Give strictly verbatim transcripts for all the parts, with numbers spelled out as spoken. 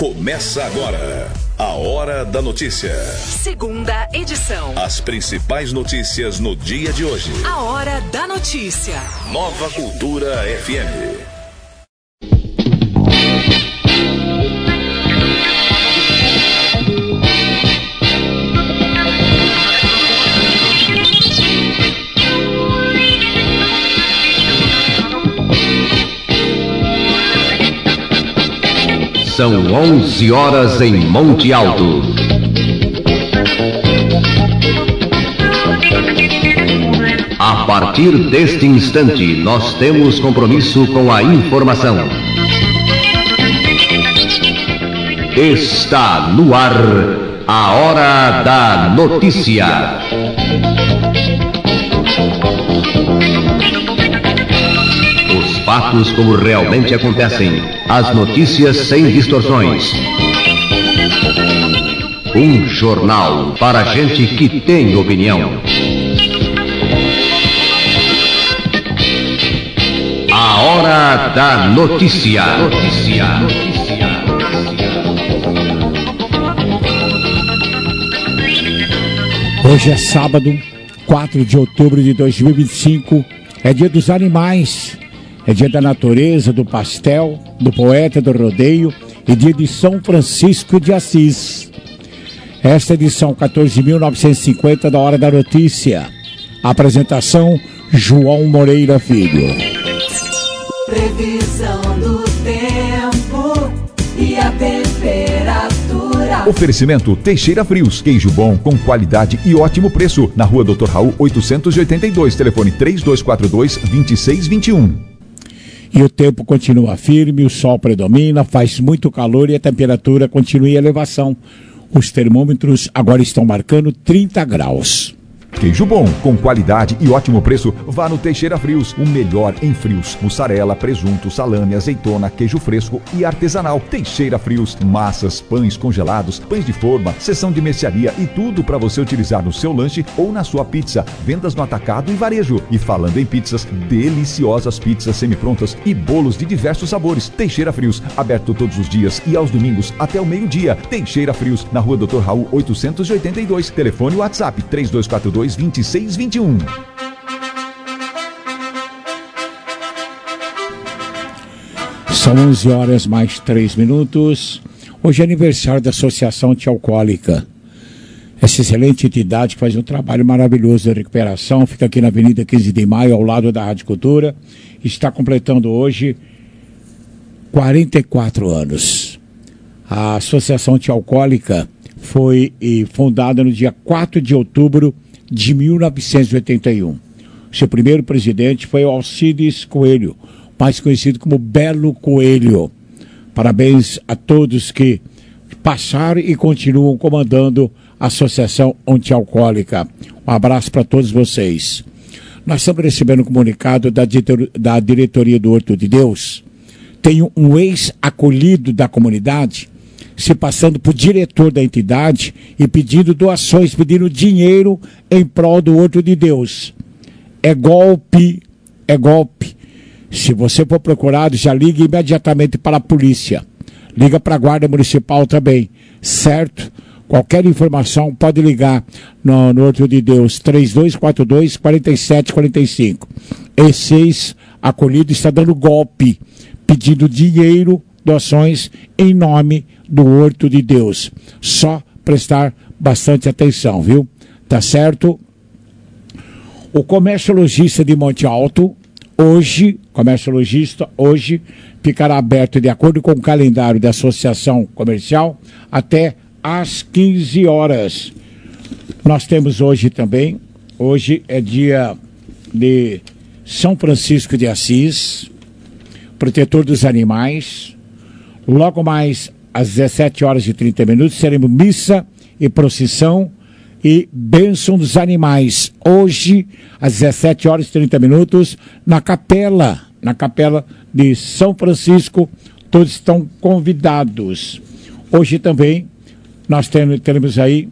Começa agora a Hora da Notícia. Segunda edição. As principais notícias no dia de hoje. A Hora da Notícia. Nova Cultura F M. São onze horas em Monte Alto. A partir deste instante, nós temos compromisso com a informação. Está no ar a Hora da Notícia. Os fatos como realmente acontecem. As notícias sem distorções. Um jornal para gente que tem opinião. A Hora da Notícia. Notícia. Hoje é sábado, quatro de outubro de dois mil e vinte e cinco. É dia dos animais. É dia da natureza, do pastel, do poeta, do rodeio e dia de São Francisco de Assis. Esta é a edição quatorze mil novecentos e cinquenta da Hora da Notícia. Apresentação, João Moreira Filho. Previsão do tempo e a temperatura. Oferecimento Teixeira Frios, queijo bom com qualidade e ótimo preço. Na rua doutor Raul oitocentos e oitenta e dois, telefone três dois quatro dois, dois seis dois um. E o tempo continua firme, o sol predomina, faz muito calor e a temperatura continua em elevação. Os termômetros agora estão marcando trinta graus. Queijo bom, com qualidade e ótimo preço, vá no Teixeira Frios, o melhor em frios. Mussarela, presunto, salame, azeitona, queijo fresco e artesanal. Teixeira Frios, massas, pães congelados, pães de forma, seção de mercearia e tudo para você utilizar no seu lanche ou na sua pizza. Vendas no atacado e varejo. E falando em pizzas, deliciosas pizzas semi-prontas e bolos de diversos sabores. Teixeira Frios, aberto todos os dias e aos domingos até o meio-dia. Teixeira Frios, na rua doutor Raul oitocentos e oitenta e dois, telefone WhatsApp três dois quatro dois, dois seis dois um. São onze horas mais três minutos. Hoje é aniversário da Associação Antialcoólica. Essa excelente entidade que faz um trabalho maravilhoso de recuperação, fica aqui na Avenida quinze de maio, ao lado da Rádio Cultura. Está completando hoje quarenta e quatro anos. A Associação Antialcoólica foi fundada no dia quatro de outubro de mil novecentos e oitenta e um. Seu primeiro presidente foi o Alcides Coelho, mais conhecido como Belo Coelho. Parabéns a todos que passaram e continuam comandando a Associação Antialcoólica. Um abraço para todos vocês. Nós estamos recebendo um comunicado da, da diretoria do Horto de Deus. Tem um ex-acolhido da comunidade se passando por diretor da entidade e pedindo doações, pedindo dinheiro em prol do Horto de Deus. É golpe, é golpe. Se você for procurado, já ligue imediatamente para a polícia. Liga para a Guarda Municipal também, certo? Qualquer informação pode ligar no, no Horto de Deus, três dois quatro dois, quatro sete quatro cinco. Esse ex-acolhido está dando golpe, pedindo dinheiro, doações em nome do Horto de Deus. Só prestar bastante atenção, viu? Tá certo? O comércio lojista de Monte Alto, hoje, comércio lojista, hoje, ficará aberto de acordo com o calendário da Associação Comercial até às quinze horas. Nós temos hoje também, hoje é dia de São Francisco de Assis, protetor dos animais. Logo mais às dezessete horas e trinta minutos, teremos missa e procissão e bênção dos animais. Hoje, às dezessete horas e trinta minutos, na capela, na capela de São Francisco, todos estão convidados. Hoje também, nós temos, teremos aí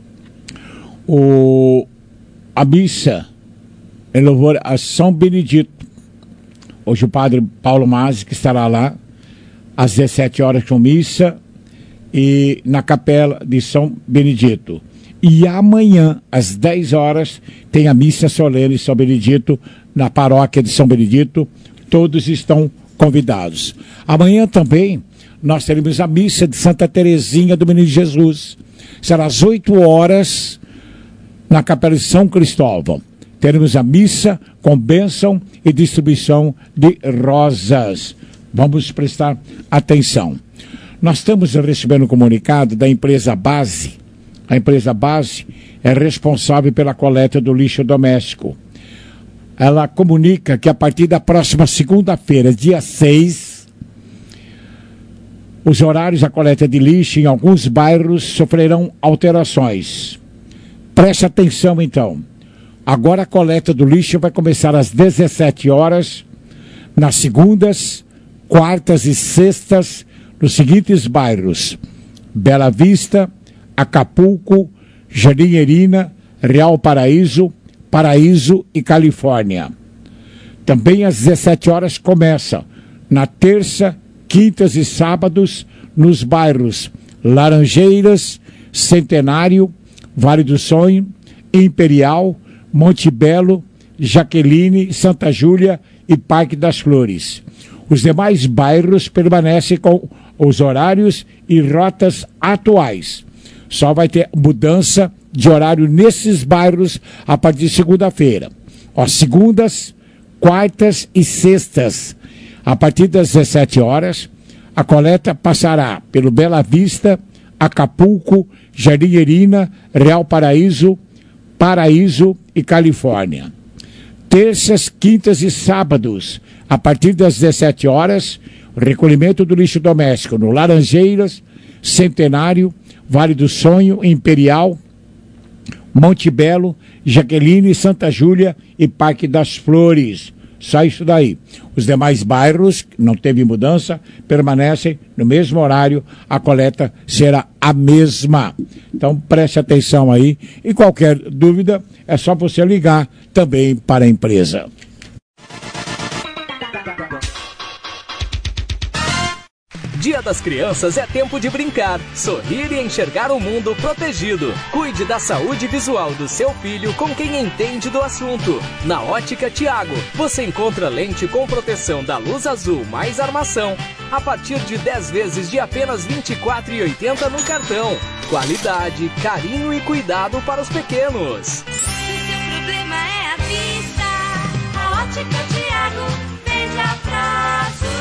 o, a missa em louvor a São Benedito. Hoje o padre Paulo Mazzi, que estará lá, às dezessete horas com missa e na Capela de São Benedito. E amanhã, às dez horas, tem a missa solene São Benedito, na paróquia de São Benedito. Todos estão convidados. Amanhã também nós teremos a missa de Santa Teresinha do Menino Jesus. Será às oito horas na Capela de São Cristóvão. Teremos a missa com bênção e distribuição de rosas. Vamos prestar atenção. Nós estamos recebendo um comunicado da empresa Base. A empresa Base é responsável pela coleta do lixo doméstico. Ela comunica que a partir da próxima segunda-feira, dia seis, os horários da coleta de lixo em alguns bairros sofrerão alterações. Preste atenção, então. Agora a coleta do lixo vai começar às dezessete horas, nas segundas, quartas e sextas, nos seguintes bairros: Bela Vista, Acapulco, Jardim Erina, Real Paraíso, Paraíso e Califórnia. Também às dezessete horas começa, na terça, quintas e sábados, nos bairros Laranjeiras, Centenário, Vale do Sonho, Imperial, Monte Belo, Jaqueline, Santa Júlia e Parque das Flores. Os demais bairros permanecem com os horários e rotas atuais. Só vai ter mudança de horário nesses bairros a partir de segunda-feira. Ó, segundas, quartas e sextas, a partir das dezessete horas, a coleta passará pelo Bela Vista, Acapulco, Jardim Erina, Real Paraíso, Paraíso e Califórnia. Terças, quintas e sábados, a partir das dezessete horas, recolhimento do lixo doméstico no Laranjeiras, Centenário, Vale do Sonho, Imperial, Monte Belo, Jaqueline, Santa Júlia e Parque das Flores. Só isso daí. Os demais bairros, não teve mudança, permanecem no mesmo horário, a coleta será a mesma. Então preste atenção aí, e qualquer dúvida é só você ligar também para a empresa. Dia das Crianças é tempo de brincar, sorrir e enxergar o mundo protegido. Cuide da saúde visual do seu filho com quem entende do assunto. Na Ótica Tiago, você encontra lente com proteção da luz azul mais armação a partir de dez vezes de apenas vinte e quatro reais e oitenta centavos no cartão. Qualidade, carinho e cuidado para os pequenos. Se seu problema é a vista, a Ótica Tiago vende a prazo.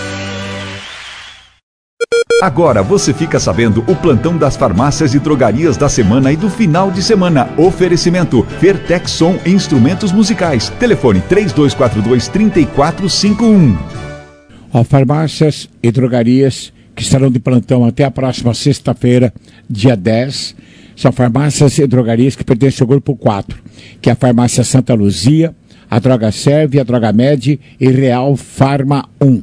Agora você fica sabendo o plantão das farmácias e drogarias da semana e do final de semana. Oferecimento Fertex Som Instrumentos Musicais. Telefone três dois quatro dois, três quatro cinco um. Ó, farmácias e drogarias que estarão de plantão até a próxima sexta-feira, dia dez. São farmácias e drogarias que pertencem ao grupo quatro, que é a Farmácia Santa Luzia, a Droga Serve, a Droga Med e Real Farma um.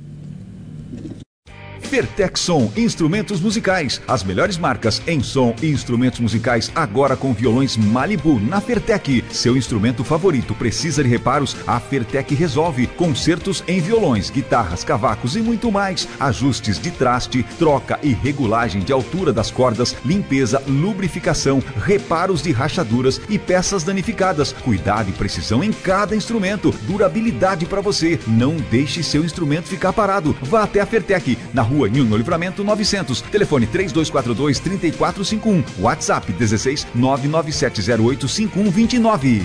Fertex Som Instrumentos Musicais. As melhores marcas em som e instrumentos musicais agora com violões Malibu na Fertec. Seu instrumento favorito precisa de reparos? A Fertec resolve. Concertos em violões, guitarras, cavacos e muito mais. Ajustes de traste, troca e regulagem de altura das cordas, limpeza, lubrificação, reparos de rachaduras e peças danificadas. Cuidado e precisão em cada instrumento. Durabilidade para você. Não deixe seu instrumento ficar parado. Vá até a Fertec, na rua Rua Nilo Livramento novecentos, telefone três dois quatro dois, três quatro cinco um, WhatsApp dezesseis, nove nove sete zero oito, cinco um dois nove.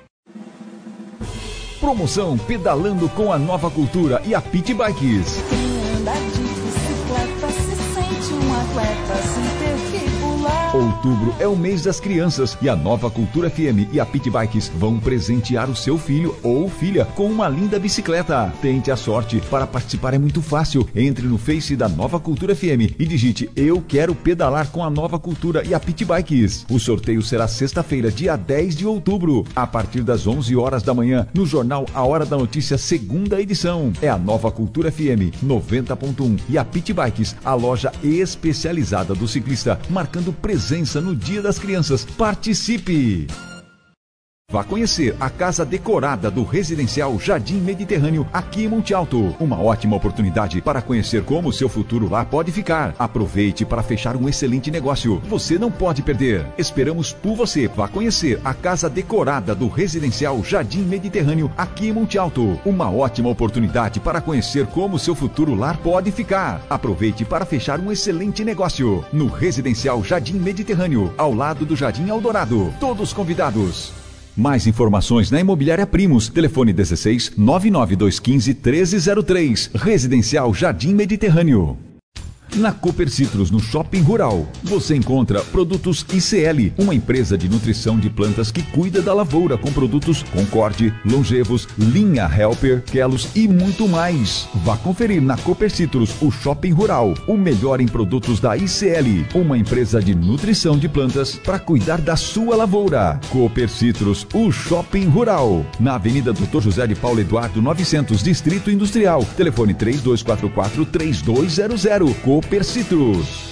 Promoção Pedalando com a Nova Cultura e a Pit Bikes. Quem anda de bicicleta se sente um atleta sem ter que pular. Outubro é o mês das crianças e a Nova Cultura F M e a Pit Bikes vão presentear o seu filho ou filha com uma linda bicicleta. Tente a sorte. Para participar é muito fácil. Entre no Face da Nova Cultura F M e digite Eu quero pedalar com a Nova Cultura e a Pit Bikes. O sorteio será sexta-feira, dia dez de outubro, a partir das onze horas da manhã, no jornal A Hora da Notícia, segunda edição. É a Nova Cultura F M noventa ponto um e a Pit Bikes, a loja especializada do ciclista, marcando presença no Dia das Crianças. Participe! Vá conhecer a casa decorada do residencial Jardim Mediterrâneo aqui em Monte Alto. Uma ótima oportunidade para conhecer como o seu futuro lá pode ficar. Aproveite para fechar um excelente negócio. Você não pode perder. Esperamos por você. Vá conhecer a casa decorada do residencial Jardim Mediterrâneo aqui em Monte Alto. Uma ótima oportunidade para conhecer como o seu futuro lar pode ficar. Aproveite para fechar um excelente negócio. No residencial Jardim Mediterrâneo, ao lado do Jardim Eldorado. Todos convidados. Mais informações na Imobiliária Primos. Telefone dezesseis, nove nove dois um cinco, um três zero três. Residencial Jardim Mediterrâneo. Na Cooper Citrus, no Shopping Rural, você encontra produtos I C L, uma empresa de nutrição de plantas que cuida da lavoura com produtos Concorde, Longevos, Linha Helper, Kelos e muito mais. Vá conferir na Cooper Citrus, o Shopping Rural, o melhor em produtos da I C L, uma empresa de nutrição de plantas para cuidar da sua lavoura. Cooper Citrus, o Shopping Rural, na Avenida doutor José de Paulo Eduardo novecentos, Distrito Industrial. Telefone três dois quatro quatro, três dois zero zero. Cooper Citrus.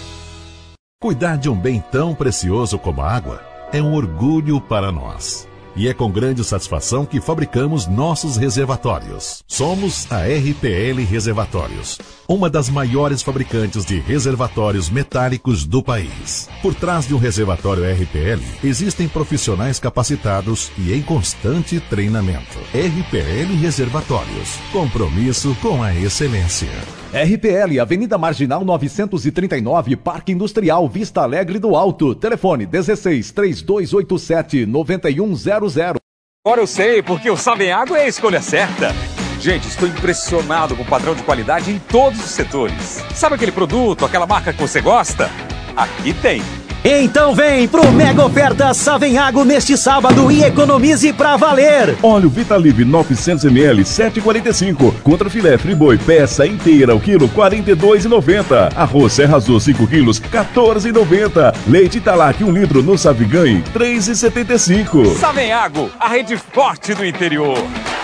Cuidar de um bem tão precioso como a água é um orgulho para nós. E é com grande satisfação que fabricamos nossos reservatórios. Somos a R P L Reservatórios, uma das maiores fabricantes de reservatórios metálicos do país. Por trás de um reservatório R P L, existem profissionais capacitados e em constante treinamento. R P L Reservatórios, compromisso com a excelência. R P L, Avenida Marginal novecentos e trinta e nove, Parque Industrial, Vista Alegre do Alto. Telefone dezesseis, três dois oito sete, nove um zero zero. Agora eu sei, porque o Savenhago é a escolha certa. Gente, estou impressionado com o padrão de qualidade em todos os setores. Sabe aquele produto, aquela marca que você gosta? Aqui tem. Então vem pro Mega Oferta Savenhago neste sábado e economize pra valer. Óleo Vitalive novecentos mililitros, sete e quarenta e cinco. Contra filé friboi peça inteira o quilo, quarenta e dois reais e noventa centavos. Arroz Serra Azul cinco quilos, quatorze reais e noventa centavos. Leite Italac um litro no Saviganhe, três reais e setenta e cinco centavos. Savenhago, a rede forte do interior.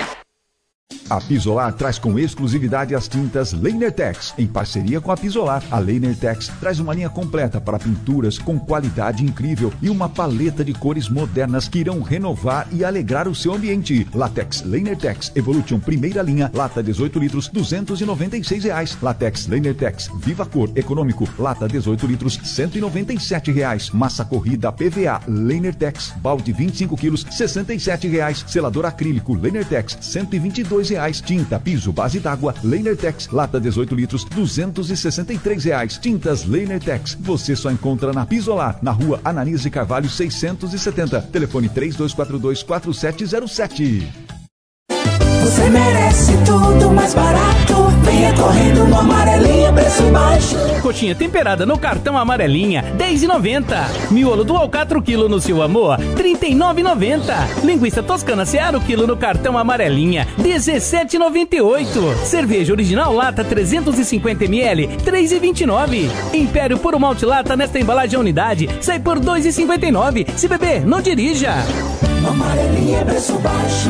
A Pisolar traz com exclusividade as tintas Lehner-Tex. Em parceria com a Pisolar, a Lehner-Tex traz uma linha completa para pinturas com qualidade incrível e uma paleta de cores modernas que irão renovar e alegrar o seu ambiente. Latex Lehner-Tex Evolution primeira linha, lata dezoito litros, duzentos e noventa e seis reais. Latex Lehner-Tex Viva Cor Econômico, lata dezoito litros, cento e noventa e sete reais. Massa corrida P V A Lehner-Tex, balde vinte e cinco quilos, sessenta e sete reais. Selador acrílico Lehner-Tex, cento e vinte e dois reais. Tinta piso base d'água Lehner-Tex, lata dezoito litros, duzentos e sessenta e três reais. Tintas Lehner-Tex, você só encontra na Pisolar, na rua Ananias de Carvalho seiscentos e setenta. Telefone três dois quatro dois, quatro sete zero sete. Você merece tudo mais barato. Venha correndo no Amarelinha, preço baixo. Coxinha temperada no cartão Amarelinha, dez reais e noventa centavos. Miolo do alcatra quilo no seu amor, trinta e nove reais e noventa centavos. Linguiça toscana Seara quilo no cartão Amarelinha, dezessete reais e noventa e oito centavos. Cerveja original lata trezentos e cinquenta mililitros, três reais e vinte e nove centavos. Império Puro Malte Lata nesta embalagem unidade, sai por dois reais e cinquenta e nove centavos. Se beber, não dirija. Amarelinha, preço baixo.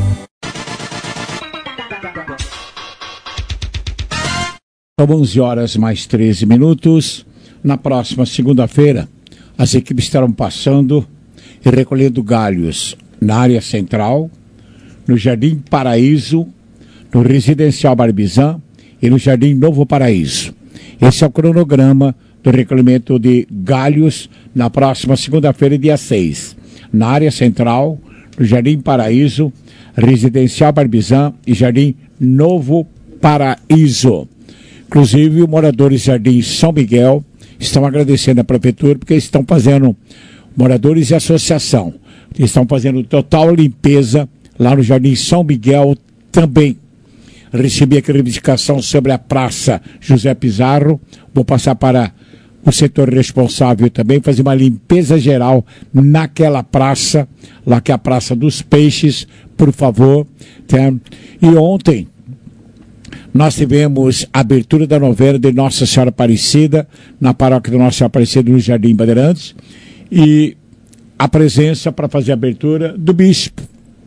São onze horas mais treze minutos. Na próxima segunda-feira, as equipes estarão passando e recolhendo galhos na área central, no Jardim Paraíso, no Residencial Barbizan e no Jardim Novo Paraíso. Esse é o cronograma do recolhimento de galhos na próxima segunda-feira, dia seis. Na área central, no Jardim Paraíso, Residencial Barbizan e Jardim Novo Paraíso. Inclusive, os moradores do Jardim São Miguel estão agradecendo a prefeitura porque estão fazendo, moradores e associação, estão fazendo total limpeza lá no Jardim São Miguel também. Recebi aqui a reivindicação sobre a Praça José Pizarro, vou passar para o setor responsável também, fazer uma limpeza geral naquela praça, lá que é a Praça dos Peixes, por favor. Tá? E ontem nós tivemos a abertura da novena de Nossa Senhora Aparecida, na paróquia de Nossa Senhora Aparecida, no Jardim Bandeirantes, e a presença para fazer a abertura do bispo,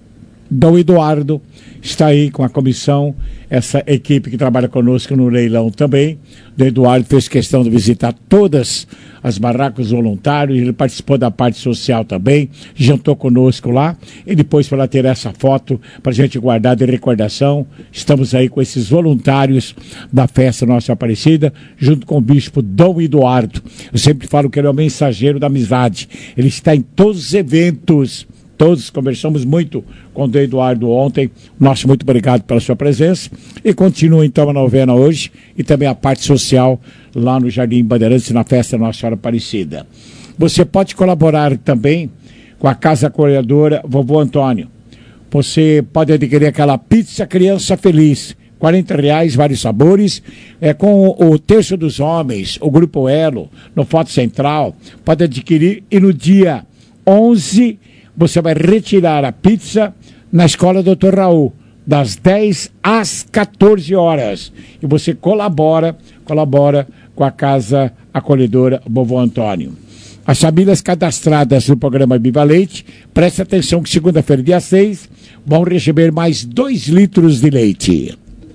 Dom Eduardo está aí com a comissão, essa equipe que trabalha conosco no leilão também. Dom Eduardo fez questão de visitar todas as barracas voluntários, ele participou da parte social também, jantou conosco lá, e depois para ter essa foto para a gente guardar de recordação. Estamos aí com esses voluntários da festa Nossa Aparecida, junto com o bispo Dom Eduardo. Eu sempre falo que ele é o mensageiro da amizade, ele está em todos os eventos. Todos conversamos muito com o Dom Eduardo ontem. Nosso muito obrigado pela sua presença. E continua então a novena hoje e também a parte social lá no Jardim Bandeirantes, na festa Nossa Senhora Aparecida. Você pode colaborar também com a Casa Acolhedora Vovô Antônio. Você pode adquirir aquela pizza Criança Feliz, quarenta reais, vários sabores, é, com o Terço dos Homens, o Grupo Elo, no Foto Central. Pode adquirir e no dia onze você vai retirar a pizza na Escola doutor Raul, das dez às quatorze horas. E você colabora, colabora com a Casa Acolhedora Vovô Antônio. As famílias cadastradas no programa Viva Leite, preste atenção que segunda-feira, dia seis, vão receber mais dois litros de leite.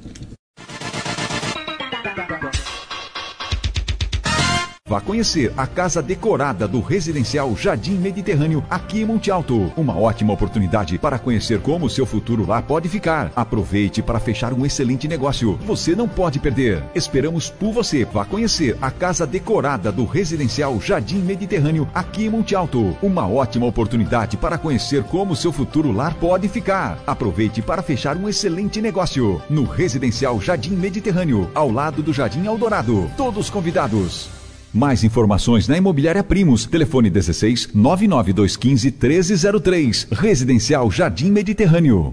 Vá conhecer a casa decorada do Residencial Jardim Mediterrâneo, aqui em Monte Alto. Uma ótima oportunidade para conhecer como o seu futuro lá pode ficar. Aproveite para fechar um excelente negócio. Você não pode perder. Esperamos por você. Vá conhecer a casa decorada do Residencial Jardim Mediterrâneo, aqui em Monte Alto. Uma ótima oportunidade para conhecer como o seu futuro lar pode ficar. Aproveite para fechar um excelente negócio. No Residencial Jardim Mediterrâneo, ao lado do Jardim Eldorado. Todos convidados. Mais informações na Imobiliária Primos. Telefone dezesseis, nove nove dois um cinco, treze zero três. Residencial Jardim Mediterrâneo.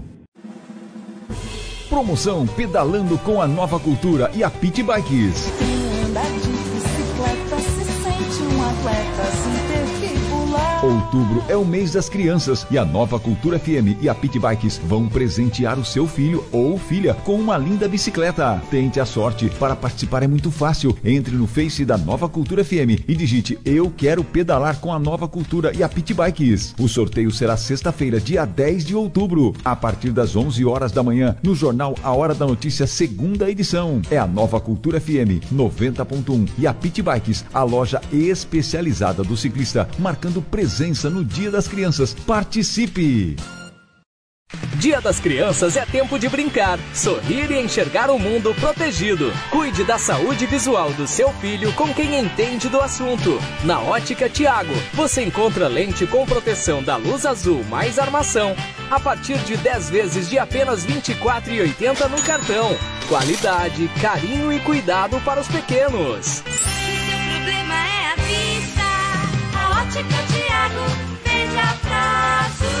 Promoção Pedalando com a Nova Cultura e a Pit Bikes. Quem anda de bicicleta se sente um atleta sem ter que pular. Outubro é o mês das crianças e a Nova Cultura F M e a Pit Bikes vão presentear o seu filho ou filha com uma linda bicicleta. Tente a sorte. Para participar é muito fácil. Entre no Face da Nova Cultura F M e digite Eu quero pedalar com a Nova Cultura e a Pit Bikes. O sorteio será sexta-feira, dia dez de outubro, a partir das onze horas da manhã, no jornal A Hora da Notícia, segunda edição. É a Nova Cultura F M noventa ponto um e a Pit Bikes, a loja especializada do ciclista, marcando presença no Dia das Crianças. Participe! Dia das Crianças é tempo de brincar, sorrir e enxergar o mundo protegido. Cuide da saúde visual do seu filho com quem entende do assunto. Na Ótica Tiago, você encontra lente com proteção da luz azul mais armação a partir de dez vezes de apenas vinte e quatro reais e oitenta centavos no cartão. Qualidade, carinho e cuidado para os pequenos. Se seu problema é a vista, a Ótica Tiago vende a prazo.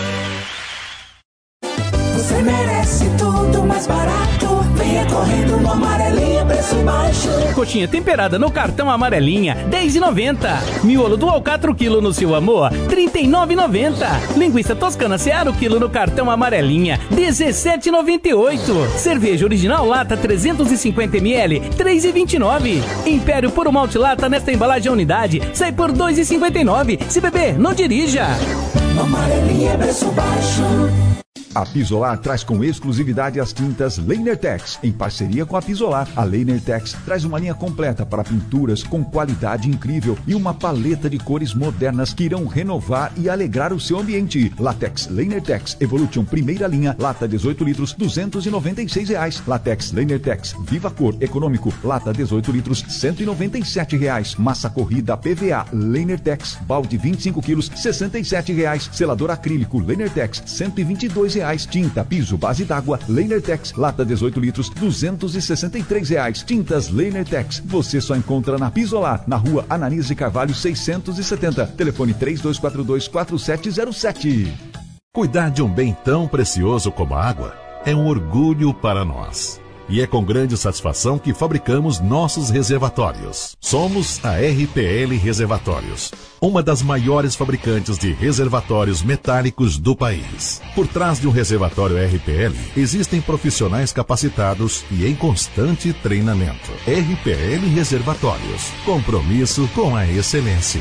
Você merece tudo mais barato. Venha correndo no Amarelinha, preço baixo. Coxinha temperada no cartão Amarelinha, dez reais e noventa centavos. Miolo do alcatra quilo no seu amor, trinta e nove reais e noventa centavos. Linguiça toscana Seara quilo no cartão Amarelinha, dezessete reais e noventa e oito centavos. Cerveja original lata trezentos e cinquenta mililitros, três reais e vinte e nove centavos. Império Puro Malte Lata nesta embalagem unidade, sai por dois reais e cinquenta e nove centavos. Se beber, não dirija. Amarelinha, preço baixo. A Pisolar traz com exclusividade as tintas Leinertex. Em parceria com a Pisolar, a Leinertex traz uma linha completa para pinturas com qualidade incrível e uma paleta de cores modernas que irão renovar e alegrar o seu ambiente. Latex Leinertex Evolution primeira linha, lata dezoito litros, duzentos e noventa e seis reais. Latex Leinertex Viva Cor Econômico, lata dezoito litros, cento e noventa e sete reais. Massa corrida P V A Leinertex, balde vinte e cinco quilos, sessenta e sete reais. Selador acrílico Leinertex, cento e vinte e dois reais. Tinta piso base d'água Leinertex, lata dezoito litros, duzentos e sessenta e três reais. Tintas Leinertex, você só encontra na Pisolar, na rua Ananias de Carvalho seiscentos e setenta. Telefone três dois quatro dois, quatro sete zero sete. Cuidar de um bem tão precioso como a água é um orgulho para nós. E é com grande satisfação que fabricamos nossos reservatórios. Somos a R P L Reservatórios, uma das maiores fabricantes de reservatórios metálicos do país. Por trás de um reservatório R P L, existem profissionais capacitados e em constante treinamento. R P L Reservatórios, compromisso com a excelência.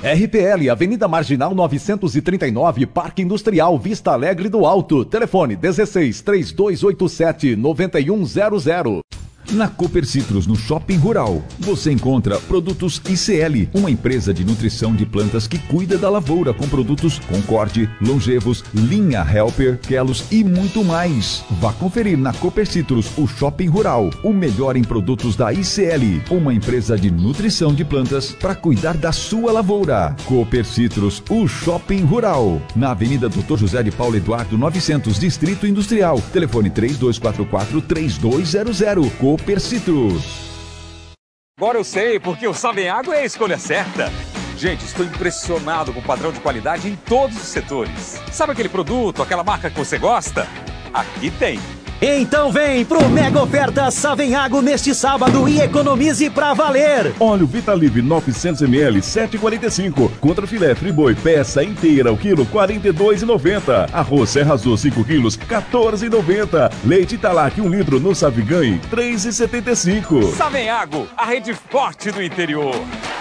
R P L, Avenida Marginal novecentos e trinta e nove, Parque Industrial, Vista Alegre do Alto. Telefone dezesseis, três dois oito sete, nove um zero zero. Na Cooper Citrus, no Shopping Rural, você encontra produtos I C L, uma empresa de nutrição de plantas que cuida da lavoura com produtos Concorde, Longevos, Linha Helper, Kelos e muito mais. Vá conferir na Cooper Citrus, o Shopping Rural, o melhor em produtos da I C L, uma empresa de nutrição de plantas para cuidar da sua lavoura. Cooper Citrus, o Shopping Rural, na Avenida doutor José de Paulo Eduardo novecentos, Distrito Industrial. Telefone três dois quatro quatro, três dois zero zero. Cooper Citrus. Agora eu sei porque o Savenhago é a escolha certa. Gente, estou impressionado com o padrão de qualidade em todos os setores. Sabe aquele produto, aquela marca que você gosta? Aqui tem. Então vem pro Mega Oferta Savenhago neste sábado e economize pra valer. Óleo Vitalive novecentos mililitros, sete e quarenta e cinco. Contra filé friboi peça inteira o quilo, quarenta e dois e noventa. Arroz Serra Azul cinco quilos, quatorze e noventa. Leite Italac um litro no Saviganhe, três e setenta e cinco. Savenhago, a rede forte do interior.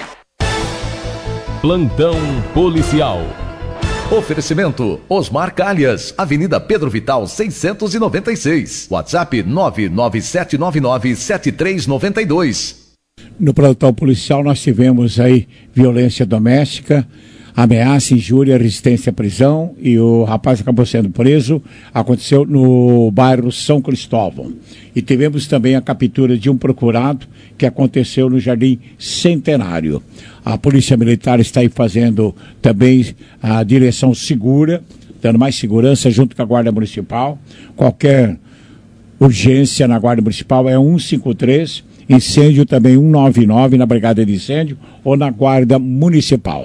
Plantão Policial. Oferecimento Osmar Calhas, Avenida Pedro Vital seiscentos e noventa e seis. WhatsApp nove nove sete nove nove sete três nove dois. No plantão policial nós tivemos aí violência doméstica, ameaça, injúria, resistência à prisão e o rapaz acabou sendo preso. Aconteceu no bairro São Cristóvão. E tivemos também a captura de um procurado que aconteceu no Jardim Centenário. A Polícia Militar está aí fazendo também a direção segura, dando mais segurança junto com a Guarda Municipal. Qualquer urgência na Guarda Municipal é um cinco três, incêndio também um nove nove na Brigada de Incêndio ou na Guarda Municipal.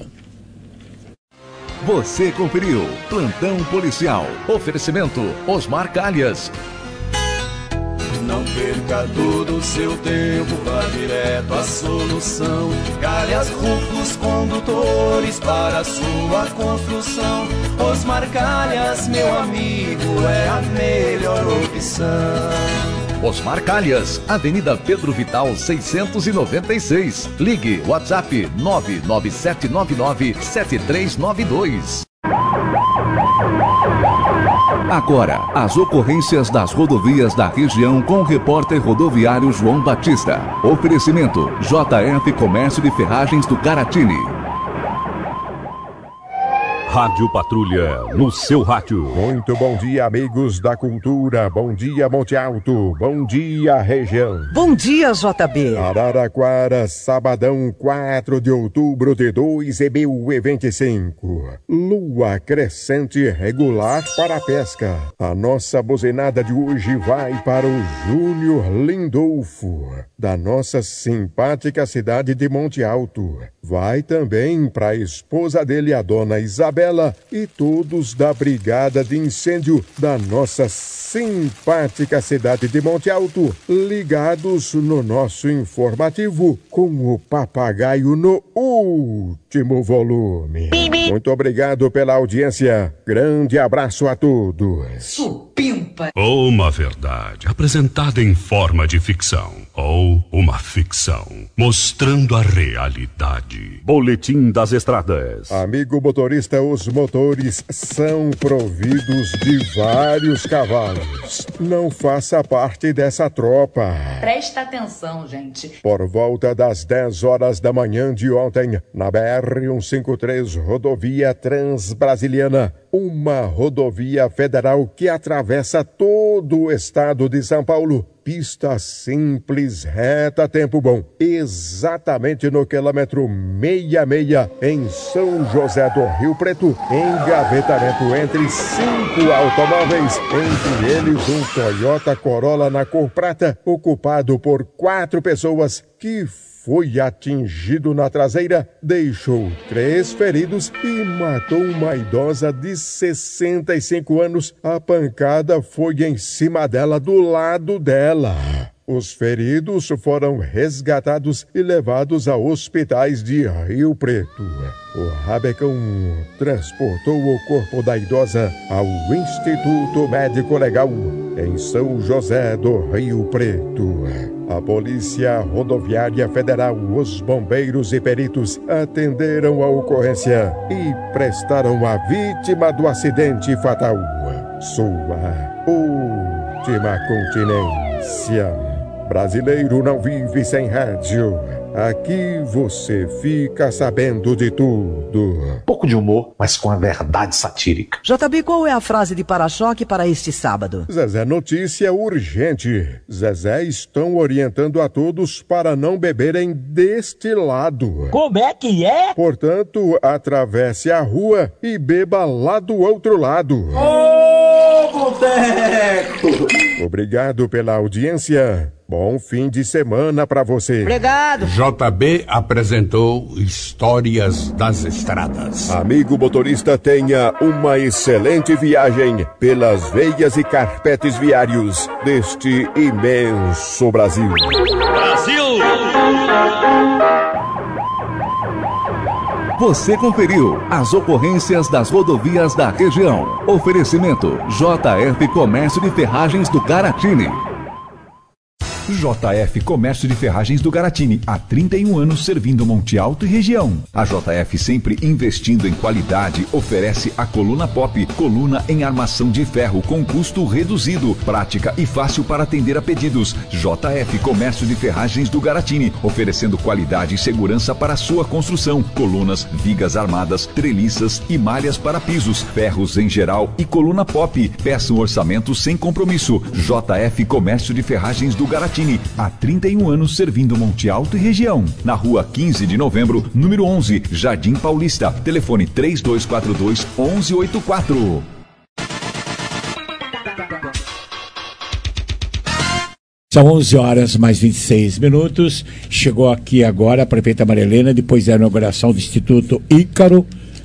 Você conferiu Plantão Policial. Oferecimento Osmar Calhas. Não perca todo o seu tempo, vá direto à solução. Calhas Rufos Condutores para a sua construção. Osmar Calhas, meu amigo, é a melhor opção. Osmar Calhas, Avenida Pedro Vital seiscentos e noventa e seis. Ligue WhatsApp nove nove sete nove nove sete três nove dois. Agora, as ocorrências das rodovias da região com o repórter rodoviário João Batista. Oferecimento J F Comércio de Ferragens do Caratini. Rádio Patrulha, no seu rádio. Muito bom dia, amigos da cultura. Bom dia, Monte Alto. Bom dia, região. Bom dia, J B. Araraquara, sabadão, quatro de outubro de dois mil e vinte e cinco. Lua crescente regular para a pesca. A nossa buzinada de hoje vai para o Júnior Lindolfo, da nossa simpática cidade de Monte Alto. Vai também para a esposa dele, a dona Isabela, e todos da Brigada de Incêndio da nossa simpática cidade de Monte Alto, ligados no nosso informativo com o papagaio no último volume. Muito obrigado pela audiência. Grande abraço a todos. Supimpa. Uma verdade apresentada em forma de ficção ou uma ficção mostrando a realidade. Boletim das Estradas. Amigo motorista, os motores são providos de vários cavalos. Não faça parte dessa tropa. Presta atenção, gente. Por volta das dez horas da manhã de ontem, na B R cento e cinquenta e três, rodovia Transbrasiliana, uma rodovia federal que atravessa todo o estado de São Paulo. Pista simples, reta, tempo bom. Exatamente no quilômetro sessenta e seis, em São José do Rio Preto. Engavetamento entre cinco automóveis, entre eles um Toyota Corolla na cor prata, ocupado por quatro pessoas, que foi atingido na traseira, deixou três feridos e matou uma idosa de sessenta e cinco anos. A pancada foi em cima dela, do lado dela. Os feridos foram resgatados e levados a hospitais de Rio Preto. O Rabecão transportou o corpo da idosa ao Instituto Médico Legal, em São José do Rio Preto. A Polícia Rodoviária Federal, os bombeiros e peritos atenderam a ocorrência e prestaram à vítima do acidente fatal sua última continência. Brasileiro não vive sem rádio. Aqui você fica sabendo de tudo. Pouco de humor, mas com a verdade satírica. J B, qual é a frase de para-choque para este sábado? Zezé, notícia urgente. Zezé estão orientando a todos para não beberem deste lado. Como é que é? Portanto, atravesse a rua e beba lá do outro lado. Ô, boteco! Obrigado pela audiência. Bom fim de semana pra você. Obrigado. J B apresentou Histórias das Estradas. Amigo motorista, tenha uma excelente viagem pelas veias e carpetes viários deste imenso Brasil. Brasil! Você conferiu as ocorrências das rodovias da região. Oferecimento J F Comércio de Ferragens do Garatini. J F Comércio de Ferragens do Garatini, há trinta e um anos servindo Monte Alto e região. A J F, sempre investindo em qualidade, oferece a coluna Pop, coluna em armação de ferro com custo reduzido, prática e fácil para atender a pedidos. J F Comércio de Ferragens do Garatini, oferecendo qualidade e segurança para a sua construção. Colunas, vigas armadas, treliças e malhas para pisos, ferros em geral e coluna Pop. Peça um orçamento sem compromisso. J F Comércio de Ferragens do Garatini, há trinta e um anos servindo Monte Alto e região. Na rua quinze de novembro, número onze, Jardim Paulista. Telefone três dois quatro dois, um um oito quatro. São onze horas mais vinte e seis minutos. Chegou aqui agora a prefeita Maria Helena, depois da inauguração do Instituto Ícaro.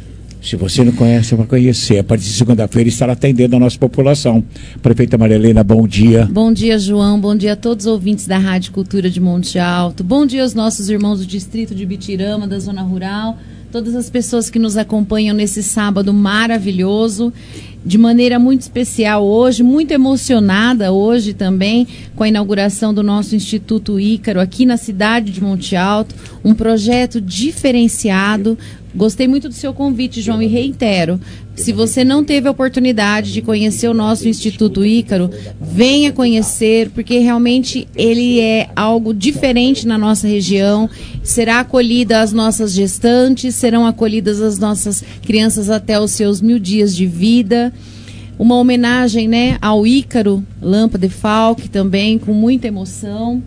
Se você não conhece, vai conhecer. A partir de segunda-feira estará atendendo a nossa população. Prefeita Maria Helena, bom dia. Bom dia, João. Bom dia a todos os ouvintes da Rádio Cultura de Monte Alto. Bom dia aos nossos irmãos do distrito de Bitirama, da zona rural. Todas as pessoas que nos acompanham nesse sábado maravilhoso. De maneira muito especial hoje, muito emocionada hoje também com a inauguração do nosso Instituto Ícaro aqui na cidade de Monte Alto. Um projeto diferenciado. Gostei muito do seu convite, João, e reitero, se você não teve a oportunidade de conhecer o nosso Instituto Ícaro, venha conhecer, porque realmente ele é algo diferente na nossa região. Será acolhida as nossas gestantes, serão acolhidas as nossas crianças até os seus mil dias de vida. Uma homenagem, né, ao Ícaro Lâmpada de Falque também, com muita emoção.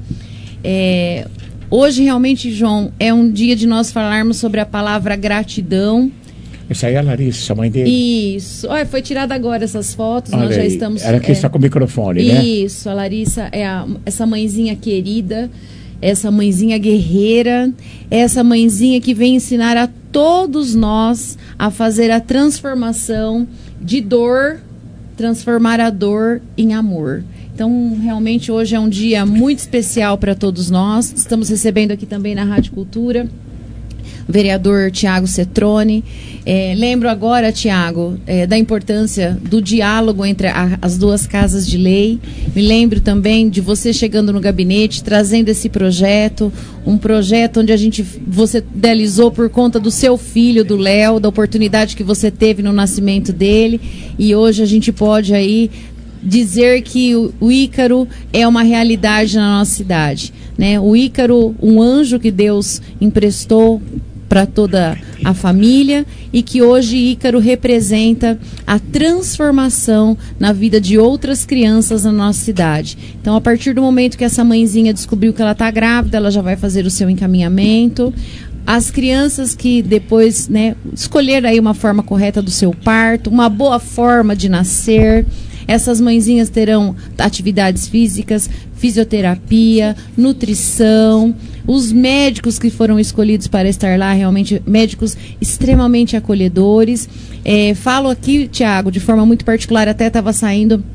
É... Hoje, realmente, João, é um dia de nós falarmos sobre a palavra gratidão. Essa aí é a Larissa, a mãe dele? Isso. Olha, foi tirada agora essas fotos, Olha nós já aí. estamos... Ela aqui é... está com o microfone, né? Isso, a Larissa é a, essa mãezinha querida, essa mãezinha guerreira, essa mãezinha que vem ensinar a todos nós a fazer a transformação de dor, transformar a dor em amor. Então, realmente, hoje é um dia muito especial para todos nós. Estamos recebendo aqui também na Rádio Cultura o vereador Tiago Cetrone. É, lembro agora, Tiago, é, da importância do diálogo entre a, as duas casas de lei. Me lembro também de você chegando no gabinete, trazendo esse projeto, um projeto onde a gente, você idealizou por conta do seu filho, do Léo, da oportunidade que você teve no nascimento dele. E hoje a gente pode aí dizer que o, o Ícaro é uma realidade na nossa cidade, né? O Ícaro, um anjo que Deus emprestou para toda a família e que hoje Ícaro representa a transformação na vida de outras crianças na nossa cidade. Então, a partir do momento que essa mãezinha descobriu que ela está grávida, ela já vai fazer o seu encaminhamento. As crianças que depois, né, escolher aí uma forma correta do seu parto, uma boa forma de nascer. Essas mãezinhas terão atividades físicas, fisioterapia, nutrição. Os médicos que foram escolhidos para estar lá, realmente médicos extremamente acolhedores. É, falo aqui, Tiago, de forma muito particular, até estava saindo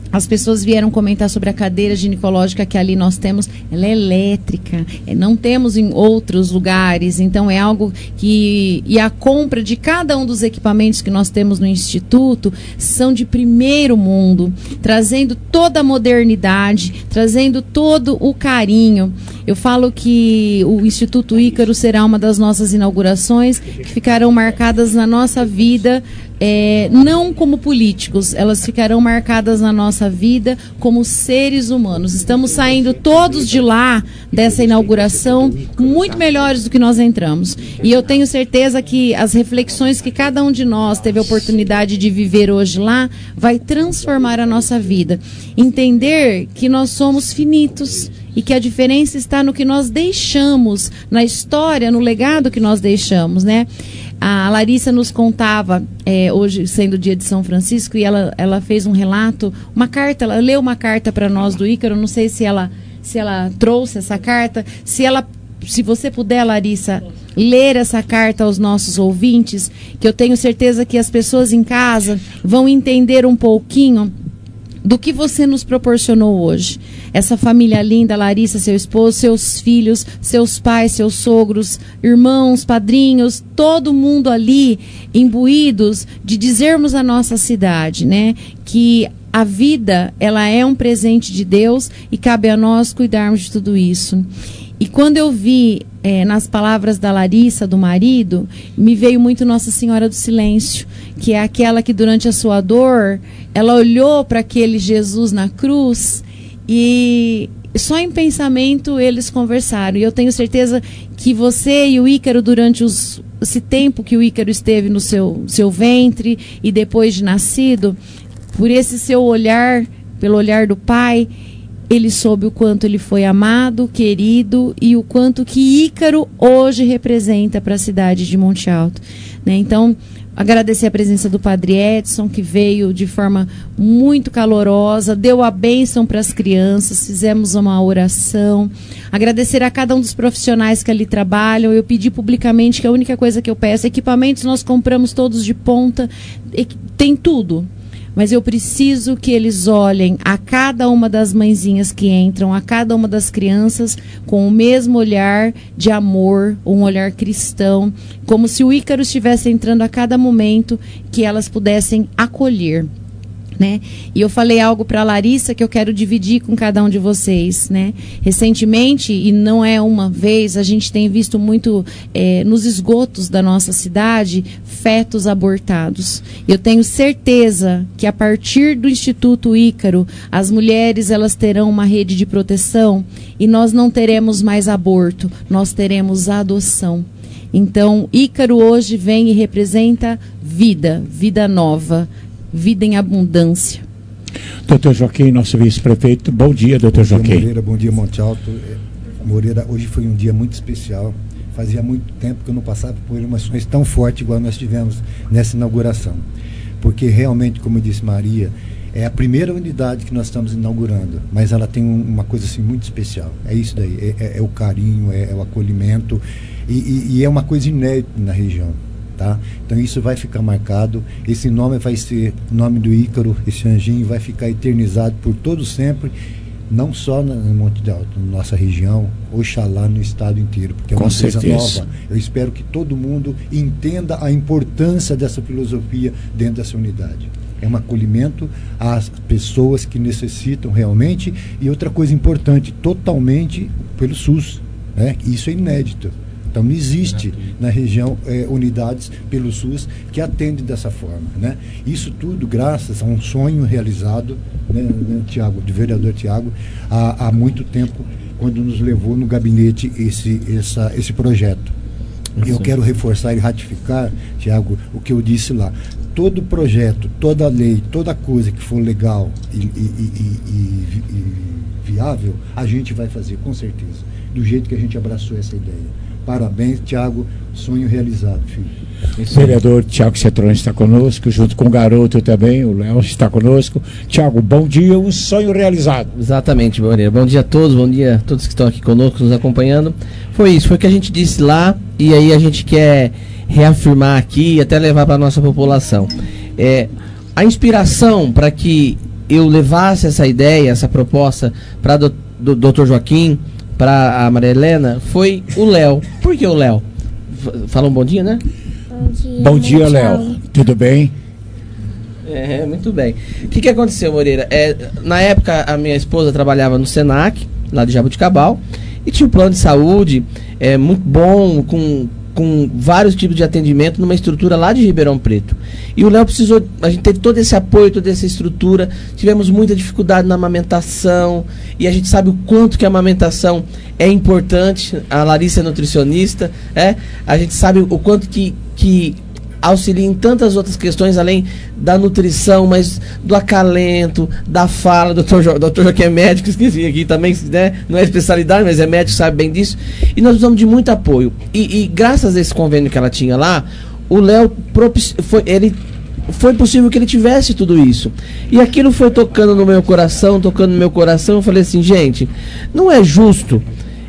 As pessoas vieram comentar sobre a cadeira ginecológica que ali nós temos. Ela é elétrica, é, não temos em outros lugares, então é algo que... E a compra de cada um dos equipamentos que nós temos no Instituto são de primeiro mundo, trazendo toda a modernidade, trazendo todo o carinho. Eu falo que o Instituto Ícaro será uma das nossas inaugurações que ficarão marcadas na nossa vida, é, não como políticos, elas ficarão marcadas na nossa vida como seres humanos. Estamos saindo todos de lá, dessa inauguração, muito melhores do que nós entramos. E eu tenho certeza que as reflexões que cada um de nós teve a oportunidade de viver hoje lá, vai transformar a nossa vida. Entender que nós somos finitos e que a diferença está no que nós deixamos, na história, no legado que nós deixamos, né? A Larissa nos contava, é, hoje sendo dia de São Francisco, e ela, ela fez um relato, uma carta, ela leu uma carta para nós do Ícaro, não sei se ela, se ela trouxe essa carta, se ela, se você puder, Larissa, ler essa carta aos nossos ouvintes, que eu tenho certeza que as pessoas em casa vão entender um pouquinho do que você nos proporcionou hoje. Essa família linda, Larissa, seu esposo, seus filhos, seus pais, seus sogros, irmãos, padrinhos, todo mundo ali imbuídos de dizermos à nossa cidade, né, que a vida, ela é um presente de Deus e cabe a nós cuidarmos de tudo isso. E quando eu vi é, nas palavras da Larissa, do marido, me veio muito Nossa Senhora do Silêncio, que é aquela que durante a sua dor, ela olhou para aquele Jesus na cruz e só em pensamento eles conversaram. E eu tenho certeza que você e o Ícaro, durante os, esse tempo que o Ícaro esteve no seu, seu ventre e depois de nascido, por esse seu olhar, pelo olhar do Pai, ele soube o quanto ele foi amado, querido e o quanto que Ícaro hoje representa para a cidade de Monte Alto, né? Então, agradecer a presença do Padre Edson, que veio de forma muito calorosa, deu a bênção para as crianças, fizemos uma oração. Agradecer a cada um dos profissionais que ali trabalham. Eu pedi publicamente que a única coisa que eu peço, equipamentos nós compramos todos de ponta, tem tudo. Mas eu preciso que eles olhem a cada uma das mãezinhas que entram, a cada uma das crianças, com o mesmo olhar de amor, um olhar cristão, como se o Ícaro estivesse entrando a cada momento, que elas pudessem acolher, né? E eu falei algo para a Larissa que eu quero dividir com cada um de vocês, né? Recentemente, e não é uma vez, a gente tem visto muito é, nos esgotos da nossa cidade fetos abortados. Eu tenho certeza que a partir do Instituto Ícaro, as mulheres elas terão uma rede de proteção e nós não teremos mais aborto, nós teremos adoção. Então, Ícaro hoje vem e representa vida, vida nova, vida em abundância. Doutor Joaquim, nosso vice-prefeito. Bom dia, doutor Joaquim. Joaquim. Moreira, bom dia, Monte Alto. Moreira, hoje foi um dia muito especial. Fazia muito tempo que eu não passava por emoções tão fortes igual nós tivemos nessa inauguração. Porque realmente, como disse Maria, é a primeira unidade que nós estamos inaugurando, mas ela tem um, uma coisa assim muito especial. É isso daí, é, é, é o carinho, é, é o acolhimento e, e, e é uma coisa inédita na região. Tá? Então isso vai ficar marcado, esse nome vai ser o nome do Ícaro, esse anjinho vai ficar eternizado por todo sempre, não só na, no Monte Alto, na nossa região, oxalá no estado inteiro, porque é uma coisa nova. Eu espero que todo mundo entenda a importância dessa filosofia dentro dessa unidade. É um acolhimento às pessoas que necessitam realmente, e outra coisa importante, totalmente pelo SUS, né? Isso é inédito. Então não existe na região eh, unidades pelo SUS que atendem dessa forma, né? Isso tudo graças a um sonho realizado, né, né, Tiago, do vereador Tiago, há, há muito tempo, quando nos levou no gabinete esse, essa, esse projeto. E eu quero reforçar e ratificar, Tiago, o que eu disse lá. Todo projeto, toda lei, toda coisa que for legal e, e, e, e, e viável, a gente vai fazer, com certeza, do jeito que a gente abraçou essa ideia. Parabéns, Tiago, sonho realizado, filho. O vereador Tiago Cetrone está conosco, junto com o garoto também, o Léo está conosco. Tiago, bom dia, um sonho realizado. Exatamente, Moreira. Bom dia a todos, bom dia a todos que estão aqui conosco, nos acompanhando. Foi isso, foi o que a gente disse lá, e aí a gente quer reafirmar aqui e até levar para a nossa população. É, a inspiração para que eu levasse essa ideia, essa proposta para do, do doutor Joaquim, para a Maria Helena, foi o Léo. Por que o Léo? Fala um bom dia, né? Bom dia, bom dia Léo. Tudo bem? É, muito bem. O que, que aconteceu, Moreira? É, na época, a minha esposa trabalhava no Senac, lá de Jabuticabal, e tinha um plano de saúde é, muito bom, com, com vários tipos de atendimento, numa estrutura lá de Ribeirão Preto. E o Léo precisou, a gente teve todo esse apoio, toda essa estrutura, tivemos muita dificuldade na amamentação, e a gente sabe o quanto que a amamentação é importante. A Larissa é nutricionista, é? A gente sabe o quanto que, que auxilia em tantas outras questões, além da nutrição, mas do acalento, da fala. Doutor Jo, doutor Joaquim é médico, esqueci aqui também, né? Não é especialidade, mas é médico, sabe bem disso. E nós precisamos de muito apoio. E, e graças a esse convênio que ela tinha lá, o Léo foi, ele foi possível que ele tivesse tudo isso. E aquilo foi tocando no meu coração, tocando no meu coração. Eu falei assim, gente, não é justo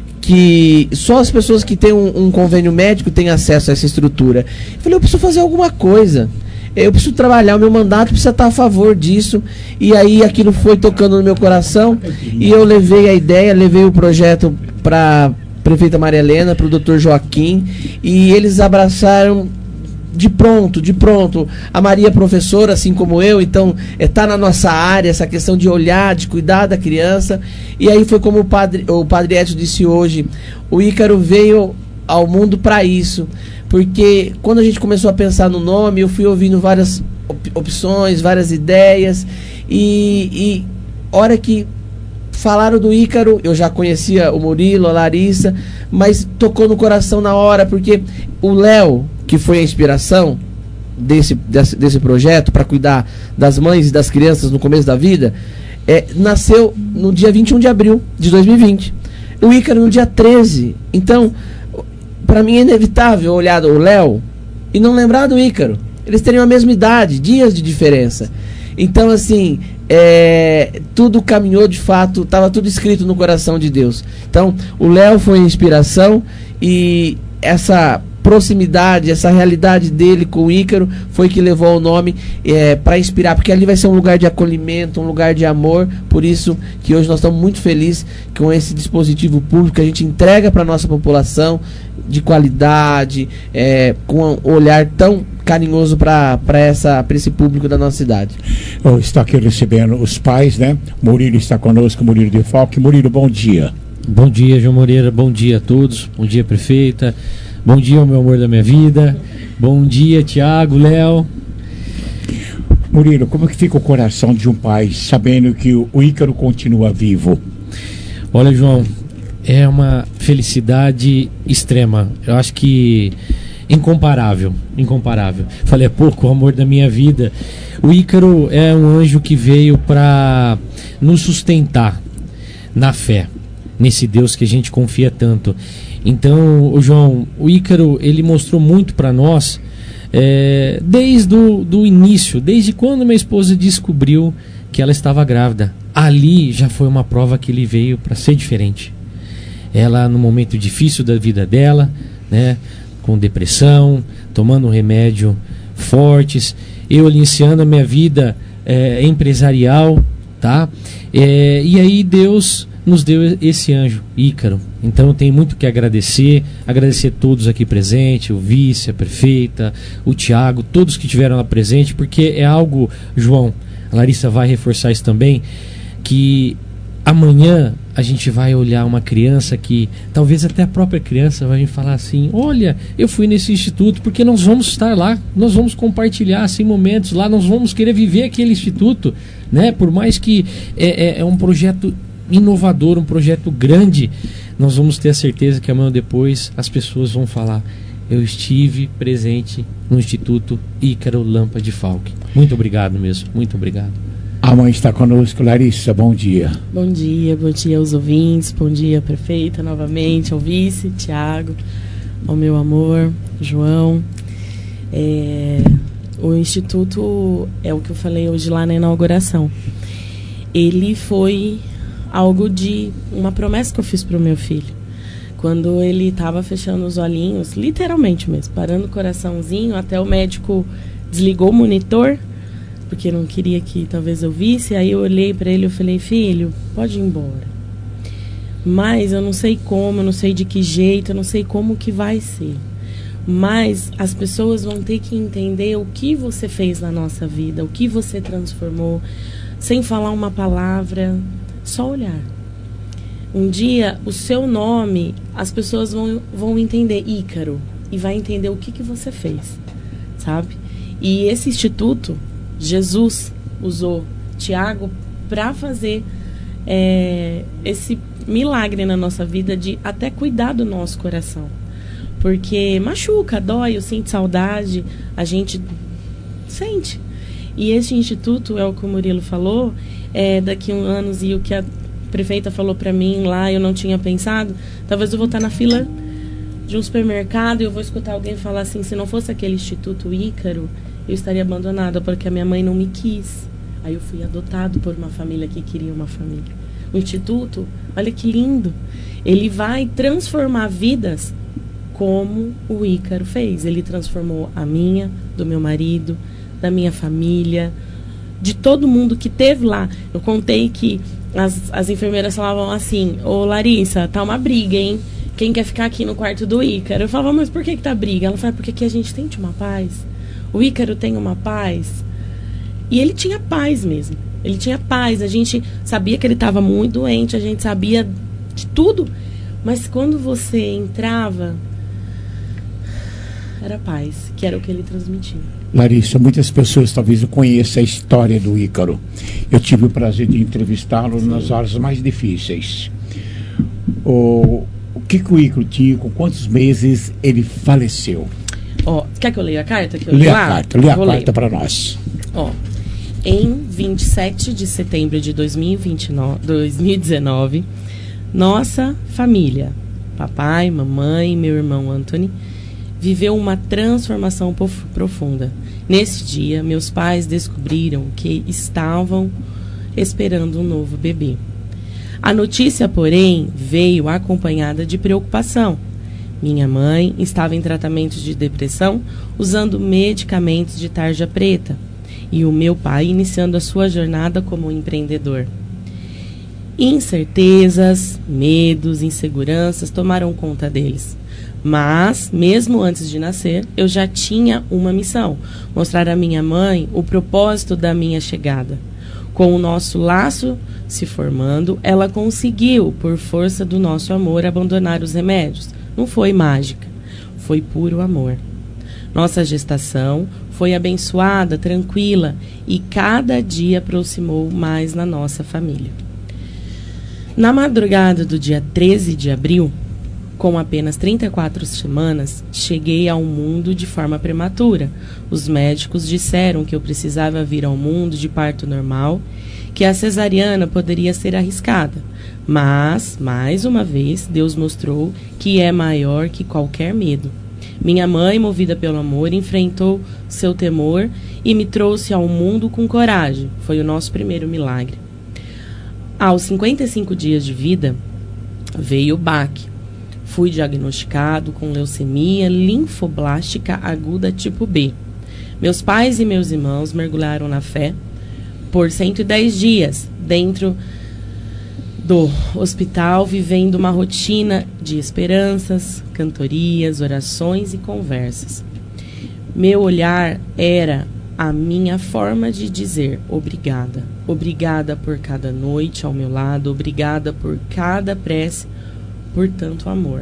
que só as pessoas que têm um, um convênio médico têm acesso a essa estrutura. Eu falei, eu preciso fazer alguma coisa. Eu preciso trabalhar, o meu mandato precisa estar a favor disso. E aí aquilo foi tocando no meu coração. E eu levei a ideia, levei o projeto para a prefeita Maria Helena, para o doutor Joaquim. E eles abraçaram de pronto, de pronto. A Maria é professora, assim como eu, então está na nossa área essa questão de olhar, de cuidar da criança. E aí foi como o padre, o padre Edson disse hoje, o Ícaro veio ao mundo para isso, porque quando a gente começou a pensar no nome, eu fui ouvindo várias op- opções, várias ideias, e, e hora que falaram do Ícaro, eu já conhecia o Murilo, a Larissa, mas tocou no coração na hora, porque o Léo, que foi a inspiração desse, desse, desse projeto para cuidar das mães e das crianças no começo da vida, é, nasceu no dia vinte e um de abril de dois mil e vinte. O Ícaro no dia treze. Então, para mim é inevitável olhar o Léo e não lembrar do Ícaro. Eles teriam a mesma idade, dias de diferença. Então, assim, é, tudo caminhou de fato, estava tudo escrito no coração de Deus. Então, o Léo foi a inspiração e essa proximidade, essa realidade dele com o Ícaro foi que levou o nome é, para inspirar, porque ali vai ser um lugar de acolhimento, um lugar de amor. Por isso que hoje nós estamos muito felizes com esse dispositivo público que a gente entrega para a nossa população, de qualidade, é, com um olhar tão carinhoso para esse público da nossa cidade. Eu estou aqui recebendo os pais, né? Murilo está conosco, Murilo de Falque. Murilo, bom dia. Bom dia, João Moreira, bom dia a todos, bom dia, prefeita. Bom dia, meu amor da minha vida. Bom dia, Tiago, Léo. Murilo, como é que fica o coração de um pai sabendo que o Ícaro continua vivo? Olha, João, é uma felicidade extrema. Eu acho que incomparável, incomparável. Falei há pouco, o amor da minha vida. O Ícaro é um anjo que veio para nos sustentar na fé, nesse Deus que a gente confia tanto. Então, o João, o Ícaro, ele mostrou muito para nós é, desde o do início, desde quando minha esposa descobriu que ela estava grávida. Ali já foi uma prova que ele veio para ser diferente. Ela, no momento difícil da vida dela, né, com depressão, tomando remédio fortes, eu iniciando a minha vida é, empresarial, tá? É, e aí Deus nos deu esse anjo, Ícaro. Então eu tenho muito que agradecer, agradecer a todos aqui presentes, o vice, a prefeita, o Tiago, todos que estiveram lá presente, porque é algo, João, a Larissa vai reforçar isso também, que amanhã a gente vai olhar uma criança que, talvez até a própria criança vai me falar assim, olha, eu fui nesse instituto, porque nós vamos estar lá, nós vamos compartilhar assim, momentos lá, nós vamos querer viver aquele instituto, né? Por mais que é, é, é um projeto inovador, um projeto grande, nós vamos ter a certeza que amanhã ou depois as pessoas vão falar, eu estive presente no Instituto Ícaro Lampa de Falque. Muito obrigado mesmo, muito obrigado. A mãe está conosco, Larissa, bom dia. Bom dia, bom dia aos ouvintes, bom dia prefeita novamente, ao vice, Tiago, ao meu amor, João. É, o Instituto, é o que eu falei hoje lá na inauguração, ele foi algo de uma promessa que eu fiz para o meu filho. Quando ele estava fechando os olhinhos, literalmente mesmo, parando o coraçãozinho, até o médico desligou o monitor, porque não queria que talvez eu visse. Aí eu olhei para ele e falei, filho, pode ir embora. Mas eu não sei como, eu não sei de que jeito, eu não sei como que vai ser. Mas as pessoas vão ter que entender o que você fez na nossa vida, o que você transformou, sem falar uma palavra, só olhar. Um dia, o seu nome, as pessoas vão, vão entender, Ícaro, e vai entender o que, que você fez, sabe? E esse instituto, Jesus usou Tiago para fazer é, esse milagre na nossa vida de até cuidar do nosso coração. Porque machuca, dói, eu sinto saudade, a gente sente. E esse instituto, é o que o Murilo falou, é, daqui a uns anos, e o que a prefeita falou para mim lá, eu não tinha pensado, talvez eu vou estar na fila de um supermercado e eu vou escutar alguém falar assim, se não fosse aquele Instituto Ícaro, eu estaria abandonada, porque a minha mãe não me quis. Aí eu fui adotado por uma família que queria uma família. O Instituto, olha que lindo, ele vai transformar vidas como o Ícaro fez. Ele transformou a minha, do meu marido, da minha família, de todo mundo que teve lá. Eu contei que as, as enfermeiras falavam assim, ô Larissa, tá uma briga, hein? Quem quer ficar aqui no quarto do Ícaro? Eu falava, mas por que que tá briga? Ela falava, porque aqui a gente tem uma paz. O Ícaro tem uma paz. E ele tinha paz mesmo. Ele tinha paz. A gente sabia que ele estava muito doente, a gente sabia de tudo. Mas quando você entrava, era paz, que era o que ele transmitia. Larissa, muitas pessoas talvez não conheçam a história do Ícaro. Eu tive o prazer de entrevistá-lo nas horas mais difíceis. O, o que, que o Ícaro tinha, com quantos meses ele faleceu? Ó, quer que eu leia a carta? Que eu lê li a lá? carta, lê a Vou carta ler. para nós. Ó, em vinte e sete de setembro de dois mil e vinte e nove, dois mil e dezenove, nossa família, papai, mamãe, meu irmão Anthony, viveu uma transformação pof- profunda. Nesse dia, meus pais descobriram que estavam esperando um novo bebê. A notícia, porém, veio acompanhada de preocupação. Minha mãe estava em tratamento de depressão, usando medicamentos de tarja preta, e o meu pai iniciando a sua jornada como empreendedor. Incertezas, medos, inseguranças tomaram conta deles. Mas, mesmo antes de nascer, eu já tinha uma missão: mostrar à minha mãe o propósito da minha chegada. Com o nosso laço se formando, ela conseguiu, por força do nosso amor, abandonar os remédios. Não foi mágica, foi puro amor. Nossa gestação foi abençoada, tranquila, e cada dia aproximou mais na nossa família. Na madrugada do dia treze de abril, com apenas trinta e quatro semanas, cheguei ao mundo de forma prematura. Os médicos disseram que eu precisava vir ao mundo de parto normal, que a cesariana poderia ser arriscada. Mas, mais uma vez, Deus mostrou que é maior que qualquer medo. Minha mãe, movida pelo amor, enfrentou seu temor e me trouxe ao mundo com coragem. Foi o nosso primeiro milagre. Aos cinquenta e cinco dias de vida, veio o baque. Fui diagnosticado com leucemia linfoblástica aguda tipo B. Meus pais e meus irmãos mergulharam na fé por cento e dez dias dentro do hospital, vivendo uma rotina de esperanças, cantorias, orações e conversas. Meu olhar era a minha forma de dizer obrigada. Obrigada por cada noite ao meu lado, obrigada por cada prece, por tanto amor.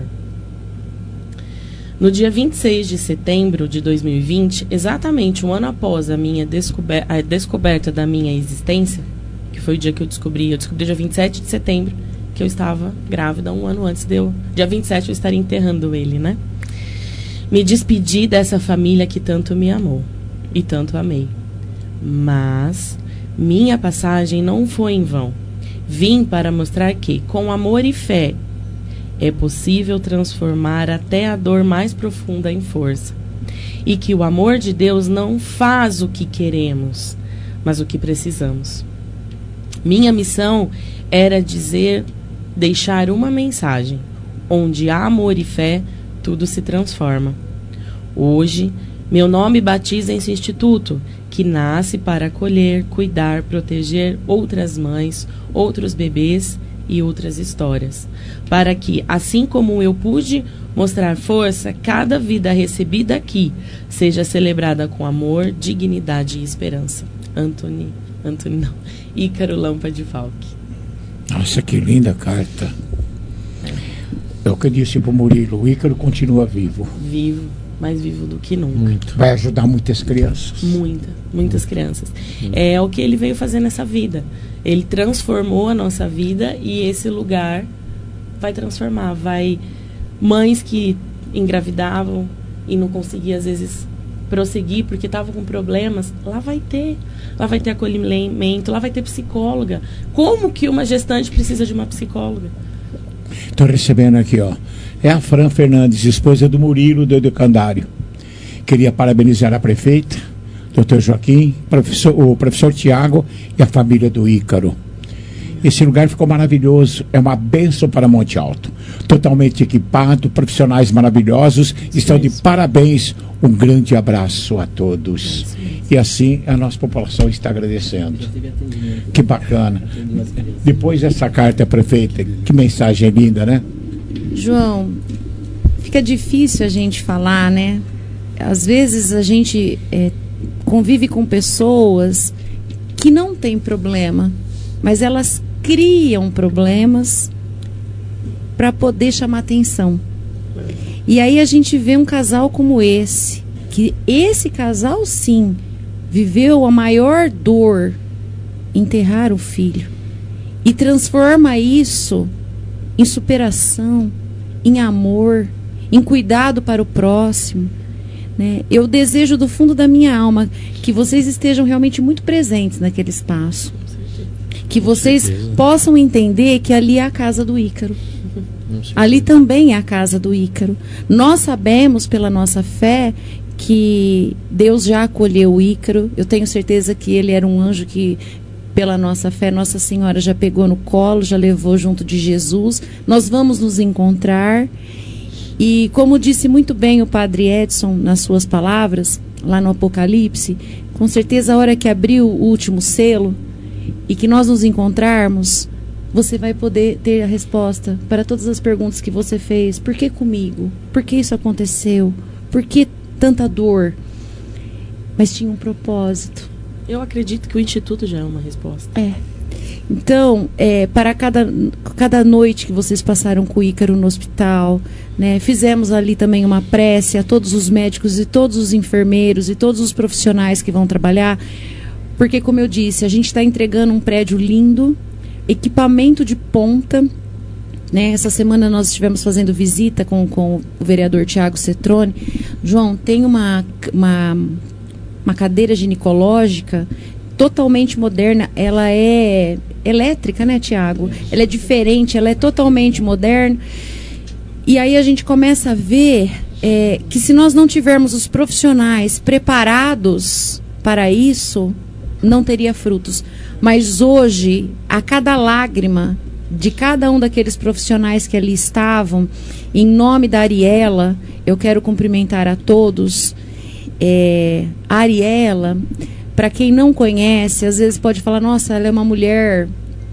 No dia vinte e seis de setembro de dois mil e vinte, exatamente um ano após a minha descober- a descoberta da minha existência, que foi o dia que eu descobri, eu descobri dia vinte e sete de setembro que eu estava grávida, um ano antes de eu, dia vinte e sete eu estaria enterrando ele, né? Me despedi dessa família que tanto me amou e tanto amei. Mas minha passagem não foi em vão. Vim para mostrar que, com amor e fé, é possível transformar até a dor mais profunda em força. E que o amor de Deus não faz o que queremos, mas o que precisamos. Minha missão era dizer, deixar uma mensagem: onde há amor e fé, tudo se transforma. Hoje, Meu nome batiza esse instituto, que nasce para acolher, cuidar, proteger outras mães, outros bebês e outras histórias. Para que, assim como eu pude mostrar força, cada vida recebida aqui seja celebrada com amor, dignidade e esperança. Antony, Antony não, Ícaro Lampa de Falque. Nossa, que linda carta. É o que eu disse pro Murilo, o Ícaro continua vivo. Vivo, mais vivo do que nunca. Muito. Vai ajudar muitas crianças. Muita, muitas crianças. É o que ele veio fazer nessa vida. Ele transformou a nossa vida e esse lugar vai transformar. Vai mães que engravidavam e não conseguiam, às vezes, prosseguir porque estavam com problemas, lá vai ter. Lá vai ter acolhimento, lá vai ter psicóloga. Como que uma gestante precisa de uma psicóloga? Estou recebendo aqui, ó. É a Fran Fernandes, esposa do Murilo, do educandário. Queria parabenizar a prefeita, doutor Joaquim, professor, o professor Tiago e a família do Ícaro. Esse lugar ficou maravilhoso, é uma bênção para Monte Alto. Totalmente equipado, profissionais maravilhosos, estão de parabéns. Um grande abraço a todos. E assim a nossa população está agradecendo. Que bacana. Depois dessa carta, prefeita, que mensagem linda, né? João, fica difícil a gente falar, né? Às vezes a gente é, convive com pessoas que não têm problema, mas elas criam problemas para poder chamar atenção. E aí a gente vê um casal como esse, que esse casal sim viveu a maior dor, enterrar o filho, e transforma isso em superação, em amor, em cuidado para o próximo, né? Eu desejo do fundo da minha alma que vocês estejam realmente muito presentes naquele espaço, que vocês possam entender que ali é a casa do Ícaro. Ali também é a casa do Ícaro. Nós sabemos pela nossa fé que Deus já acolheu o Ícaro. Eu tenho certeza que ele era um anjo que, pela nossa fé, Nossa Senhora já pegou no colo, já levou junto de Jesus. Nós vamos nos encontrar. E como disse muito bem o Padre Edson nas suas palavras, lá no Apocalipse, com certeza a hora que abriu o último selo e que nós nos encontrarmos, você vai poder ter a resposta para todas as perguntas que você fez. Por que comigo? Por que isso aconteceu? Por que tanta dor? Mas tinha um propósito. Eu acredito que o Instituto já é uma resposta. É. Então, é, para cada, cada noite que vocês passaram com o Ícaro no hospital, né, fizemos ali também uma prece a todos os médicos e todos os enfermeiros e todos os profissionais que vão trabalhar, porque, como eu disse, a gente está entregando um prédio lindo, equipamento de ponta, né? Essa semana nós estivemos fazendo visita com, com o vereador Tiago Cetrone. João, tem uma, uma, uma cadeira ginecológica totalmente moderna, ela é elétrica, né, Tiago? Ela é diferente, ela é totalmente moderna. E aí a gente começa a ver é, que se nós não tivermos os profissionais preparados para isso, não teria frutos. Mas hoje, a cada lágrima de cada um daqueles profissionais que ali estavam, em nome da Ariela, eu quero cumprimentar a todos. É, a Ariela, para quem não conhece, às vezes pode falar, nossa, ela é uma mulher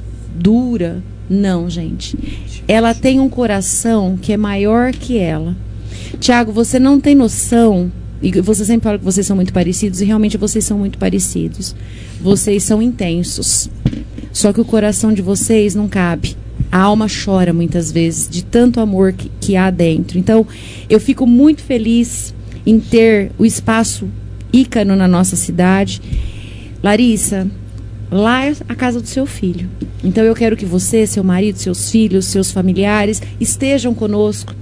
dura. Não, gente. Ela tem um coração que é maior que ela. Tiago, você não tem noção, e você sempre fala que vocês são muito parecidos, e realmente vocês são muito parecidos. Vocês são intensos. Só que o coração de vocês não cabe. A alma chora muitas vezes de tanto amor que, que há dentro. Então, eu fico muito feliz em ter o espaço Ícaro na nossa cidade. Larissa, lá é a casa do seu filho. Então, eu quero que você, seu marido, seus filhos, seus familiares estejam conosco.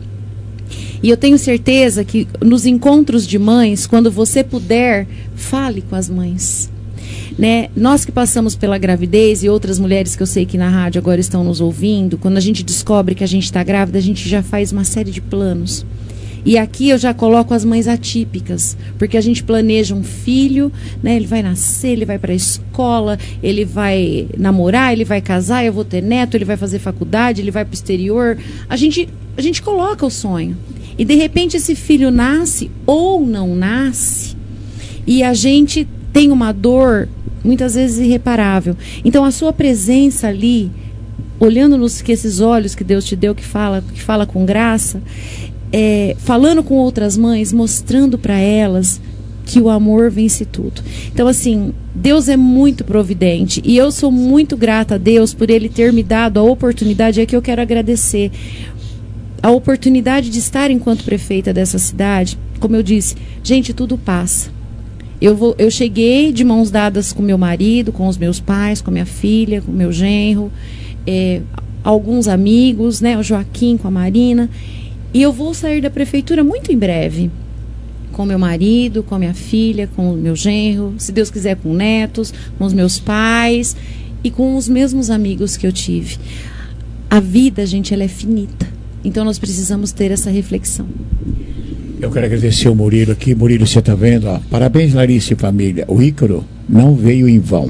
E eu tenho certeza que nos encontros de mães, quando você puder, fale com as mães. Né? Nós que passamos pela gravidez e outras mulheres que eu sei que na rádio agora estão nos ouvindo, quando a gente descobre que a gente está grávida, a gente já faz uma série de planos. E aqui eu já coloco as mães atípicas, porque a gente planeja um filho, né? Ele vai nascer, ele vai para a escola, ele vai namorar, ele vai casar, eu vou ter neto, ele vai fazer faculdade, ele vai para o exterior. A gente, a gente coloca o sonho. E de repente esse filho nasce ou não nasce, e a gente tem uma dor muitas vezes irreparável. Então a sua presença ali, olhando nos que esses olhos que Deus te deu, que fala, que fala com graça, é, falando com outras mães, mostrando para elas que o amor vence tudo. Então, assim, Deus é muito providente e eu sou muito grata a Deus por Ele ter me dado a oportunidade. É que eu quero agradecer a oportunidade de estar enquanto prefeita dessa cidade. Como eu disse, gente, tudo passa. Eu, vou, eu cheguei de mãos dadas com meu marido, com os meus pais, com minha filha, com meu genro, é, alguns amigos, né, o Joaquim, com a Marina, e eu vou sair da prefeitura muito em breve, com meu marido, com a minha filha, com o meu genro, se Deus quiser com netos, com os meus pais e com os mesmos amigos que eu tive. A vida, gente, ela é finita, então nós precisamos ter essa reflexão. Eu quero agradecer o Murilo aqui. Murilo, você está vendo? Ó. Parabéns, Larissa e família. O Ícaro não veio em vão.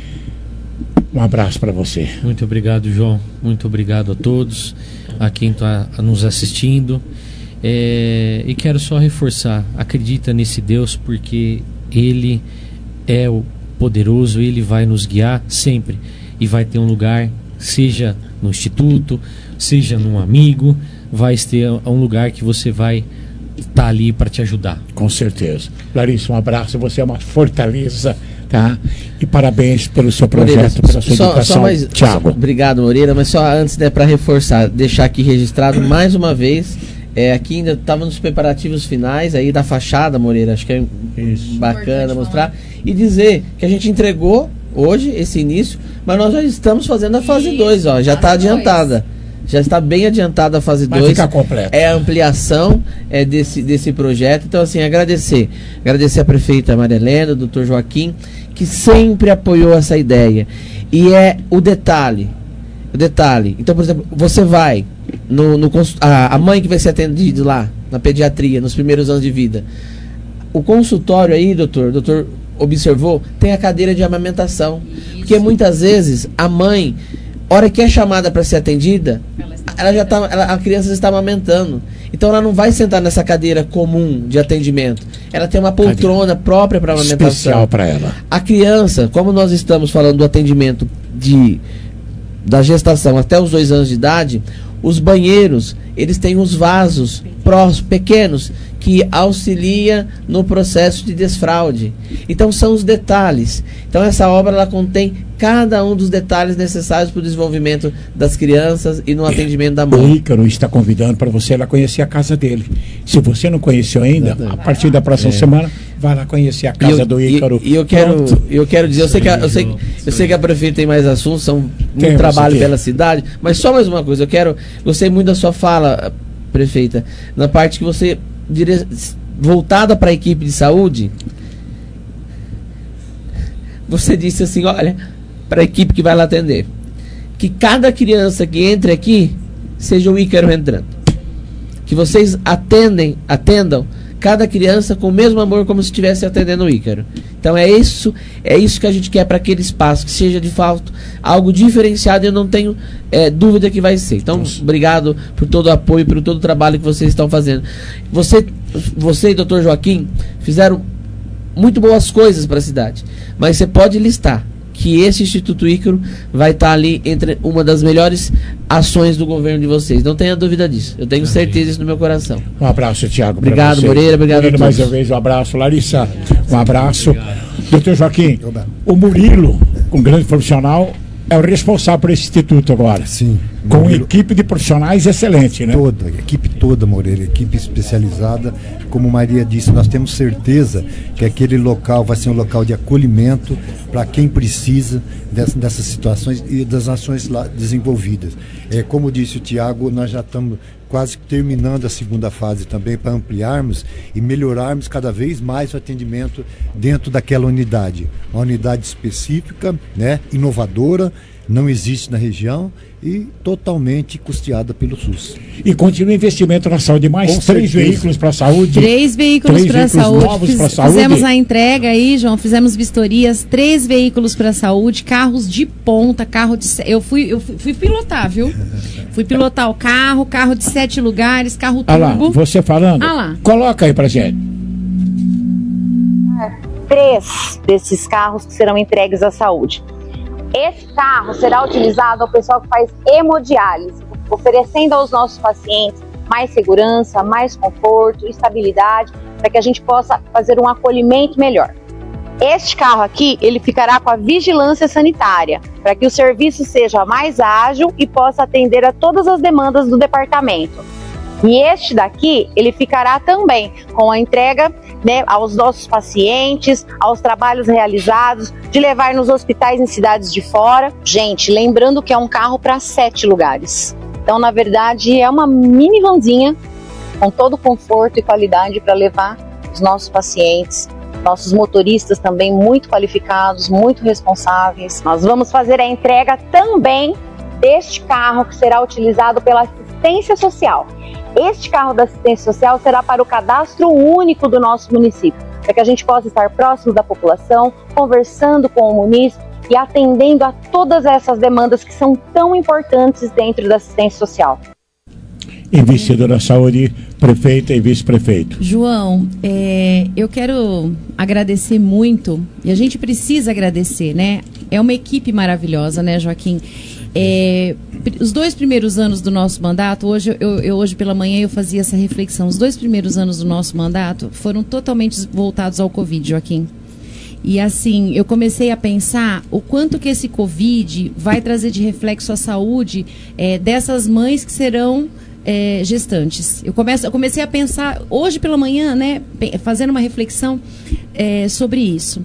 Um abraço para você. Muito obrigado, João. Muito obrigado a todos, a quem está nos assistindo. É, e quero só reforçar, acredita nesse Deus, porque Ele é o poderoso, Ele vai nos guiar sempre. E vai ter um lugar, seja no instituto, seja num amigo, vai ter um lugar que você vai estar ali para te ajudar. Com certeza. Larissa, um abraço, você é uma fortaleza, tá? E parabéns pelo seu projeto, Moreira, pela sua só, educação. só mais, Thiago. Só, obrigado, Moreira, mas só antes, né, para reforçar, deixar aqui registrado mais uma vez, é, aqui ainda estava nos preparativos finais aí da fachada, Moreira, acho que é Isso. bacana mostrar, e dizer que a gente entregou hoje esse início, mas nós já estamos fazendo a fase dois, ó, já está adiantada. Já está bem adiantada a fase dois. Vai ficar completa. É a ampliação é, desse, desse projeto. Então, assim, agradecer. Agradecer a prefeita Maria Helena, o doutor Joaquim, que sempre apoiou essa ideia. E é o detalhe. O detalhe. Então, por exemplo, você vai, no, no, a, a mãe que vai ser atendida lá, na pediatria, nos primeiros anos de vida. O consultório aí, doutor, doutor observou, tem a cadeira de amamentação. Isso. Porque muitas vezes a mãe, hora que é chamada para ser atendida, ela já tá, ela, a criança está amamentando. Então ela não vai sentar nessa cadeira comum de atendimento. Ela tem uma poltrona própria para amamentação. Especial para ela. A criança, como nós estamos falando do atendimento de, da gestação até os dois anos de idade, os banheiros, eles têm os vasos prós, pequenos, que auxilia no processo de desfraude. Então são os detalhes. Então essa obra ela contém cada um dos detalhes necessários para o desenvolvimento das crianças e no é, atendimento da mãe. O Ícaro está convidando para você ir lá conhecer a casa dele. Se você não conheceu ainda, a partir da próxima é. semana, vai lá conhecer a casa eu, do Ícaro. E, e eu quero, eu quero dizer, eu sei, que a, eu, sei, eu sei que a prefeita tem mais assuntos, são muito Quem trabalho pela cidade, mas só mais uma coisa, eu quero, gostei muito da sua fala, prefeita, na parte que você dire... voltada para a equipe de saúde, você disse assim, olha, para a equipe que vai lá atender, que cada criança que entre aqui seja o Ícaro entrando, que vocês atendem, atendam cada criança com o mesmo amor como se estivesse atendendo o Ícaro. Então é isso, é isso que a gente quer para aquele espaço, que seja de fato algo diferenciado, e eu não tenho é, dúvida que vai ser. Então, Nossa. obrigado por todo o apoio, por todo o trabalho que vocês estão fazendo. Você, você e doutor Joaquim fizeram muito boas coisas para a cidade, mas você pode listar que esse Instituto Ícaro vai estar ali entre uma das melhores ações do governo de vocês. Não tenha dúvida disso. Eu tenho certeza disso no meu coração. Um abraço, Thiago. Obrigado, Moreira. Obrigado Murilo, a todos. Mais uma vez, um abraço. Larissa, um abraço. Doutor Joaquim, o Murilo, um grande profissional, é o responsável por esse instituto agora. Sim. Com uma equipe de profissionais excelente, né? Toda, equipe toda, Moreira, equipe especializada. Como Maria disse, nós temos certeza que aquele local vai ser um local de acolhimento para quem precisa dessa, dessas situações e das ações lá desenvolvidas. É, como disse o Tiago, nós já estamos quase terminando a segunda fase também para ampliarmos e melhorarmos cada vez mais o atendimento dentro daquela unidade. Uma unidade específica, né, inovadora, não existe na região e totalmente custeada pelo SUS. E continua o investimento na saúde, mais Com três certeza. veículos para a saúde. Três veículos para a saúde. Novos Fiz, pra saúde. Fizemos a entrega aí, João, fizemos vistorias, três veículos para a saúde, carros de ponta, carro de... Eu fui, eu fui, fui pilotar, viu? Fui pilotar o carro, carro de sete lugares, carro turbo. Ah lá, você falando? Ah lá. Coloca aí pra gente. Três desses carros que serão entregues à saúde. Esse carro será utilizado ao pessoal que faz hemodiálise, oferecendo aos nossos pacientes mais segurança, mais conforto, estabilidade, para que a gente possa fazer um acolhimento melhor. Este carro aqui, ele ficará com a vigilância sanitária, para que o serviço seja mais ágil e possa atender a todas as demandas do departamento. E este daqui, ele ficará também com a entrega, né, aos nossos pacientes, aos trabalhos realizados, de levar nos hospitais em cidades de fora. Gente, lembrando que é um carro para sete lugares. Então, na verdade, é uma minivanzinha com todo conforto e qualidade para levar os nossos pacientes, nossos motoristas também muito qualificados, muito responsáveis. Nós vamos fazer a entrega também deste carro que será utilizado pela assistência social. Este carro da assistência social será para o cadastro único do nosso município, para que a gente possa estar próximo da população, conversando com o munícipe e atendendo a todas essas demandas que são tão importantes dentro da assistência social. Investidor da saúde, prefeita e vice-prefeito. João, é, eu quero agradecer muito, e a gente precisa agradecer, né? É uma equipe maravilhosa, né, Joaquim? É, os dois primeiros anos do nosso mandato, hoje, eu, eu, hoje pela manhã eu fazia essa reflexão, os dois primeiros anos do nosso mandato foram totalmente voltados ao Covid, Joaquim. E assim, eu comecei a pensar o quanto que esse Covid vai trazer de reflexo à saúde é, dessas mães que serão é, gestantes. Eu, começo, eu comecei a pensar, hoje pela manhã, né, fazendo uma reflexão é, sobre isso.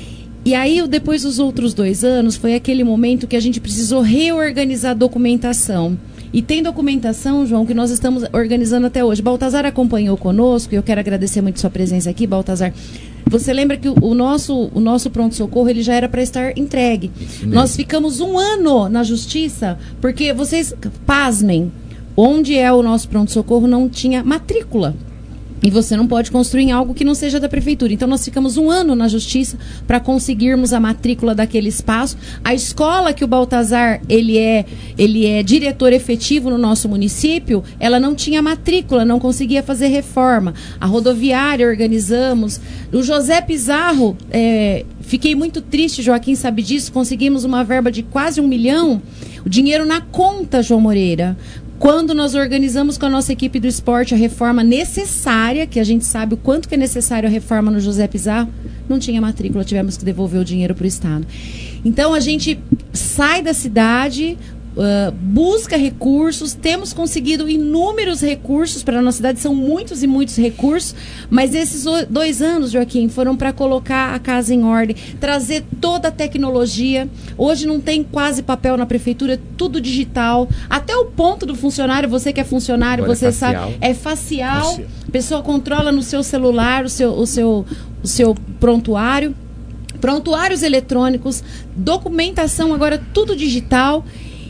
E aí, depois dos outros dois anos, foi aquele momento que a gente precisou reorganizar a documentação. E tem documentação, João, que nós estamos organizando até hoje. Baltazar acompanhou conosco, e eu quero agradecer muito sua presença aqui, Baltazar. Você lembra que o, o nosso, o nosso pronto-socorro ele já era para estar entregue. Nós ficamos um ano na justiça, porque vocês, pasmem, onde é o nosso pronto-socorro não tinha matrícula. E você não pode construir em algo que não seja da prefeitura. Então, nós ficamos um ano na justiça para conseguirmos a matrícula daquele espaço. A escola que o Baltazar, ele é, ele é diretor efetivo no nosso município, ela não tinha matrícula, não conseguia fazer reforma. A rodoviária organizamos. O José Pizarro, é, fiquei muito triste, Joaquim sabe disso, conseguimos uma verba de quase um milhão, o dinheiro na conta, João Moreira. Quando nós organizamos com a nossa equipe do esporte a reforma necessária, que a gente sabe o quanto que é necessário a reforma no José Pizarro, não tinha matrícula, tivemos que devolver o dinheiro para o Estado. Então, a gente sai da cidade, uh, busca recursos, temos conseguido inúmeros recursos para a nossa cidade, são muitos e muitos recursos, mas esses dois anos, Joaquim, foram para colocar a casa em ordem, trazer toda a tecnologia. Hoje não tem quase papel na prefeitura, tudo digital, até o ponto do funcionário, você que é funcionário, agora você é sabe, é facial, facial, a pessoa controla no seu celular o seu, o seu, o seu prontuário, prontuários eletrônicos, documentação agora tudo digital.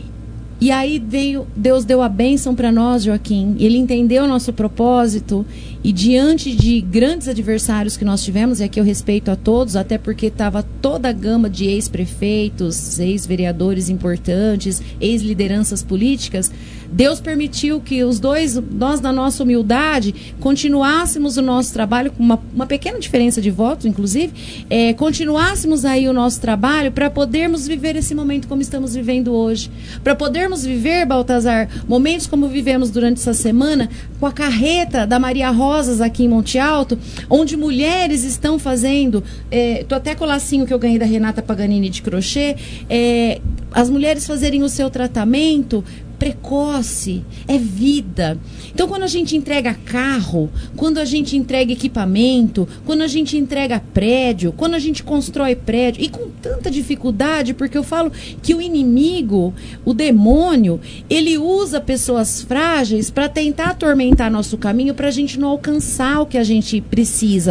E aí veio, Deus deu a bênção para nós, Joaquim. Ele entendeu o nosso propósito e diante de grandes adversários que nós tivemos, e aqui eu respeito a todos, até porque estava toda a gama de ex-prefeitos, ex-vereadores importantes, ex-lideranças políticas, Deus permitiu que os dois, nós na nossa humildade, continuássemos o nosso trabalho, com uma, uma pequena diferença de votos, inclusive, é, continuássemos aí o nosso trabalho para podermos viver esse momento como estamos vivendo hoje. Para podermos viver, Baltazar, momentos como vivemos durante essa semana, com a carreta da Maria Rosas aqui em Monte Alto, onde mulheres estão fazendo, é, tô até com o lacinho que eu ganhei da Renata Paganini de crochê, é, as mulheres fazerem o seu tratamento precoce, é vida. Então, quando a gente entrega carro, quando a gente entrega equipamento, quando a gente entrega prédio, quando a gente constrói prédio, e com tanta dificuldade, porque eu falo que o inimigo, o demônio, ele usa pessoas frágeis para tentar atormentar nosso caminho, para a gente não alcançar o que a gente precisa.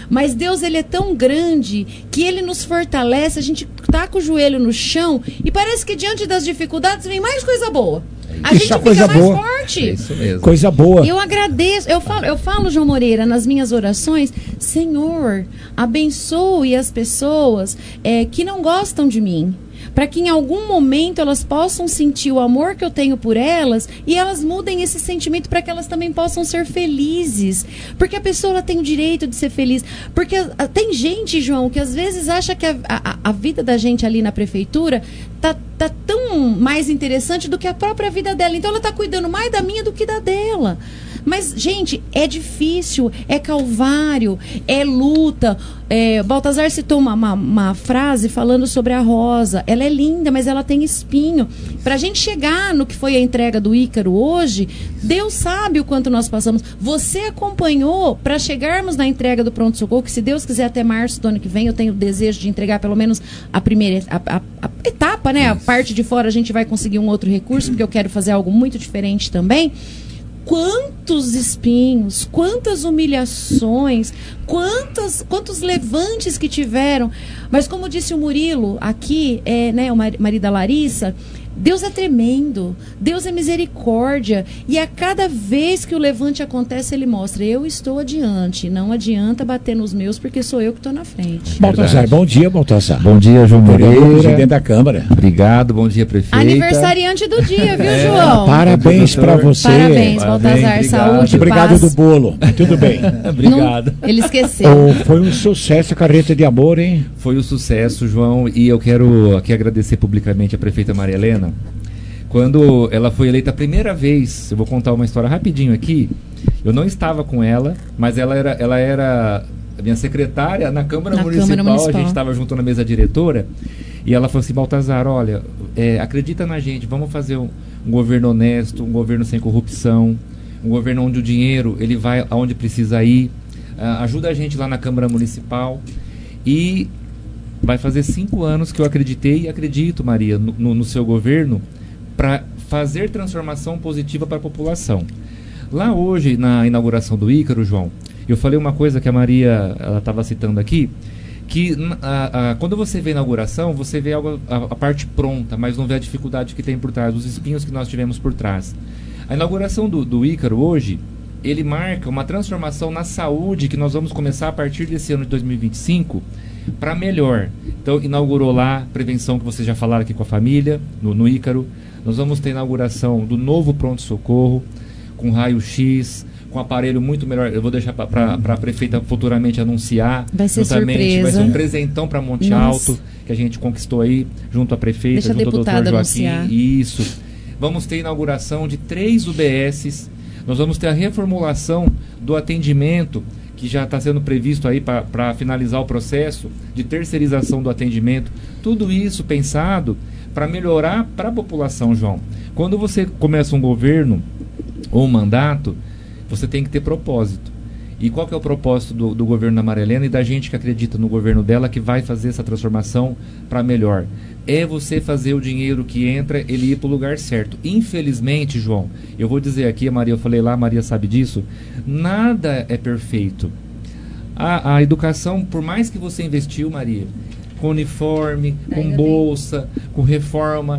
Mas Deus, ele é tão grande que ele nos fortalece, a gente tá com o joelho no chão e parece que diante das dificuldades vem mais coisa boa. A Isso gente é fica coisa mais boa. forte. É isso mesmo. Coisa boa. Eu agradeço, eu falo, eu falo, João Moreira, nas minhas orações, Senhor, abençoe as pessoas é, que não gostam de mim, para que em algum momento elas possam sentir o amor que eu tenho por elas e elas mudem esse sentimento para que elas também possam ser felizes. Porque a pessoa ela tem o direito de ser feliz. Porque a, tem gente, João, que às vezes acha que a, a, a vida da gente ali na prefeitura tá, tá tão mais interessante do que a própria vida dela. Então ela tá cuidando mais da minha do que da dela. Mas, gente, é difícil, é calvário, é luta. É, Baltazar citou uma, uma, uma frase falando sobre a rosa. Ela é linda, mas ela tem espinho. Para a gente chegar no que foi a entrega do Ícaro hoje, Deus sabe o quanto nós passamos. Você acompanhou para chegarmos na entrega do pronto-socorro, que se Deus quiser até março do ano que vem, eu tenho o desejo de entregar pelo menos a primeira a, a, a etapa, né? A parte de fora a gente vai conseguir um outro recurso, porque eu quero fazer algo muito diferente também. Quantos espinhos, quantas humilhações, quantas, quantos levantes que tiveram. Mas como disse o Murilo aqui, é, né, o marido da Larissa, Deus é tremendo, Deus é misericórdia. E a cada vez que o levante acontece, ele mostra, eu estou adiante, não adianta bater nos meus, porque sou eu que estou na frente. Baltazar, bom dia, Baltazar. Bom dia, João Moreira. Presidente da Câmara. Obrigado, bom dia, prefeita. Aniversariante do dia, viu, É, João? Parabéns para você. Parabéns, Baltazar, obrigado. saúde, Obrigado paz. do bolo, tudo bem. Obrigado. Não, ele esqueceu. Oh, foi um sucesso a carreta de amor, hein? Foi um sucesso, João, e eu quero aqui agradecer publicamente a prefeita Maria Helena. Quando ela foi eleita a primeira vez, eu vou contar uma história rapidinho aqui. Eu não estava com ela, mas ela era, ela era a minha secretária na Câmara, Na Municipal, Câmara Municipal. A gente estava junto na mesa diretora. E ela falou assim, Baltazar, olha, é, acredita na gente, vamos fazer um, um governo honesto, um governo sem corrupção, um governo onde o dinheiro ele vai aonde precisa ir. Uh, ajuda a gente lá na Câmara Municipal. E vai fazer cinco anos que eu acreditei e acredito, Maria, no, no, no seu governo, para fazer transformação positiva para a população. Lá hoje, na inauguração do Ícaro, João, eu falei uma coisa que a Maria estava citando aqui, que a, a, quando você vê a inauguração, você vê algo, a, a parte pronta, mas não vê a dificuldade que tem por trás, os espinhos que nós tivemos por trás. A inauguração do, do Ícaro hoje, ele marca uma transformação na saúde que nós vamos começar a partir desse ano de dois mil e vinte e cinco para melhor. Então, inaugurou lá prevenção que vocês já falaram aqui com a família, no, no Ícaro. Nós vamos ter a inauguração do novo pronto-socorro, com raio-x, com aparelho muito melhor. Eu vou deixar para a prefeita futuramente anunciar. Vai ser Justamente, surpresa. vai ser um presentão para Monte Nossa. Alto, que a gente conquistou aí, junto à prefeita, Deixa a junto ao doutor deputada Joaquim. anunciar. Isso. Vamos ter a inauguração de três U B S. Nós vamos ter a reformulação do atendimento, que já está sendo previsto aí para finalizar o processo de terceirização do atendimento. Tudo isso pensado para melhorar para a população, João. Quando você começa um governo ou um mandato, você tem que ter propósito. E qual que é o propósito do, do governo da Maria Helena e da gente que acredita no governo dela, que vai fazer essa transformação para melhor? É você fazer o dinheiro que entra, ele ir para o lugar certo. Infelizmente, João, eu vou dizer aqui, a Maria, eu falei lá, a Maria sabe disso, nada é perfeito. A, a educação, por mais que você investiu, Maria, com uniforme, com bolsa, com reforma,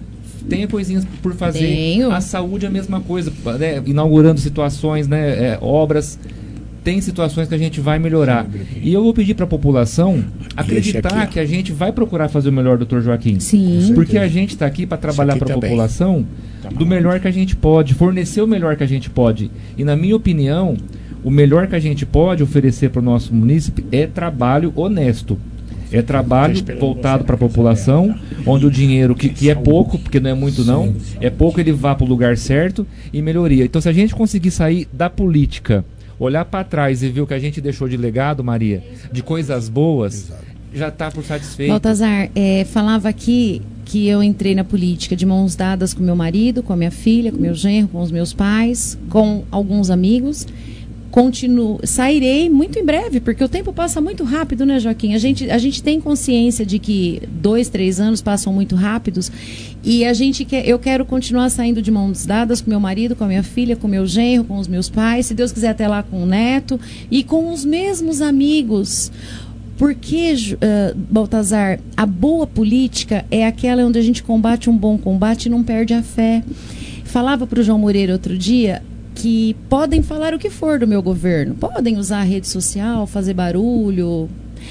tem coisinhas por fazer. Tenho. A saúde é a mesma coisa, né? Inaugurando situações, né? É, obras, tem situações que a gente vai melhorar. E eu vou pedir para a população acreditar que a gente vai procurar fazer o melhor, doutor Joaquim. Sim. Porque a gente está aqui para trabalhar para a população do melhor que a gente pode, fornecer o melhor que a gente pode. E na minha opinião, o melhor que a gente pode oferecer para o nosso município é trabalho honesto. É trabalho voltado para a população, onde o dinheiro, que, que é pouco, porque não é muito não, é pouco, ele vá para o lugar certo e melhoria. Então, se a gente conseguir sair da política, olhar para trás e ver o que a gente deixou de legado, Maria, de coisas boas, já está por satisfeito. Baltazar, é, falava aqui que eu entrei na política de mãos dadas com meu marido, com a minha filha, com meu genro, com os meus pais, com alguns amigos. continuo, sairei muito em breve, porque o tempo passa muito rápido, né, Joaquim? A gente, a gente tem consciência de que dois, três anos passam muito rápidos e a gente quer, eu quero continuar saindo de mãos dadas com meu marido, com a minha filha, com meu genro, com os meus pais, se Deus quiser até lá com o neto e com os mesmos amigos. Porque, uh, Baltazar, a boa política é aquela onde a gente combate um bom combate e não perde a fé. Falava para o João Moreira outro dia que podem falar o que for do meu governo, podem usar a rede social, fazer barulho,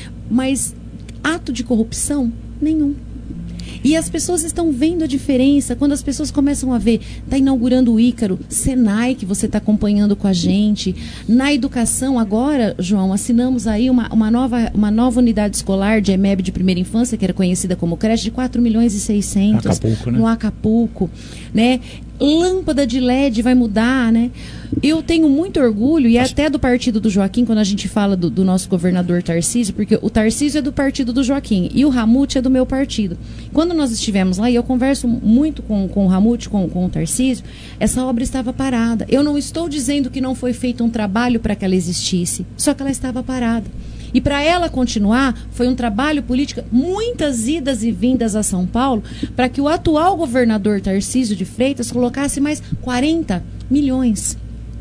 mas ato de corrupção, nenhum. E as pessoas estão vendo a diferença quando as pessoas começam a ver, está inaugurando o Ícaro, Senai, que você está acompanhando com a gente. Na educação, agora, João, assinamos aí uma, uma, nova, uma nova unidade escolar de E M E B de primeira infância, que era conhecida como creche, de quatro milhões e seiscentos Acapulco, né? no Acapulco, né? Lâmpada de L E D vai mudar, né? Eu tenho muito orgulho, e até do partido do Joaquim, quando a gente fala do, do nosso governador Tarcísio, porque o Tarcísio é do partido do Joaquim e o Ramute é do meu partido. Quando nós estivemos lá, e eu converso muito com, com o Ramute, com, com o Tarcísio, essa obra estava parada. Eu não estou dizendo que não foi feito um trabalho para que ela existisse, só que ela estava parada. E para ela continuar, foi um trabalho político, muitas idas e vindas a São Paulo, para que o atual governador Tarcísio de Freitas colocasse mais quarenta milhões.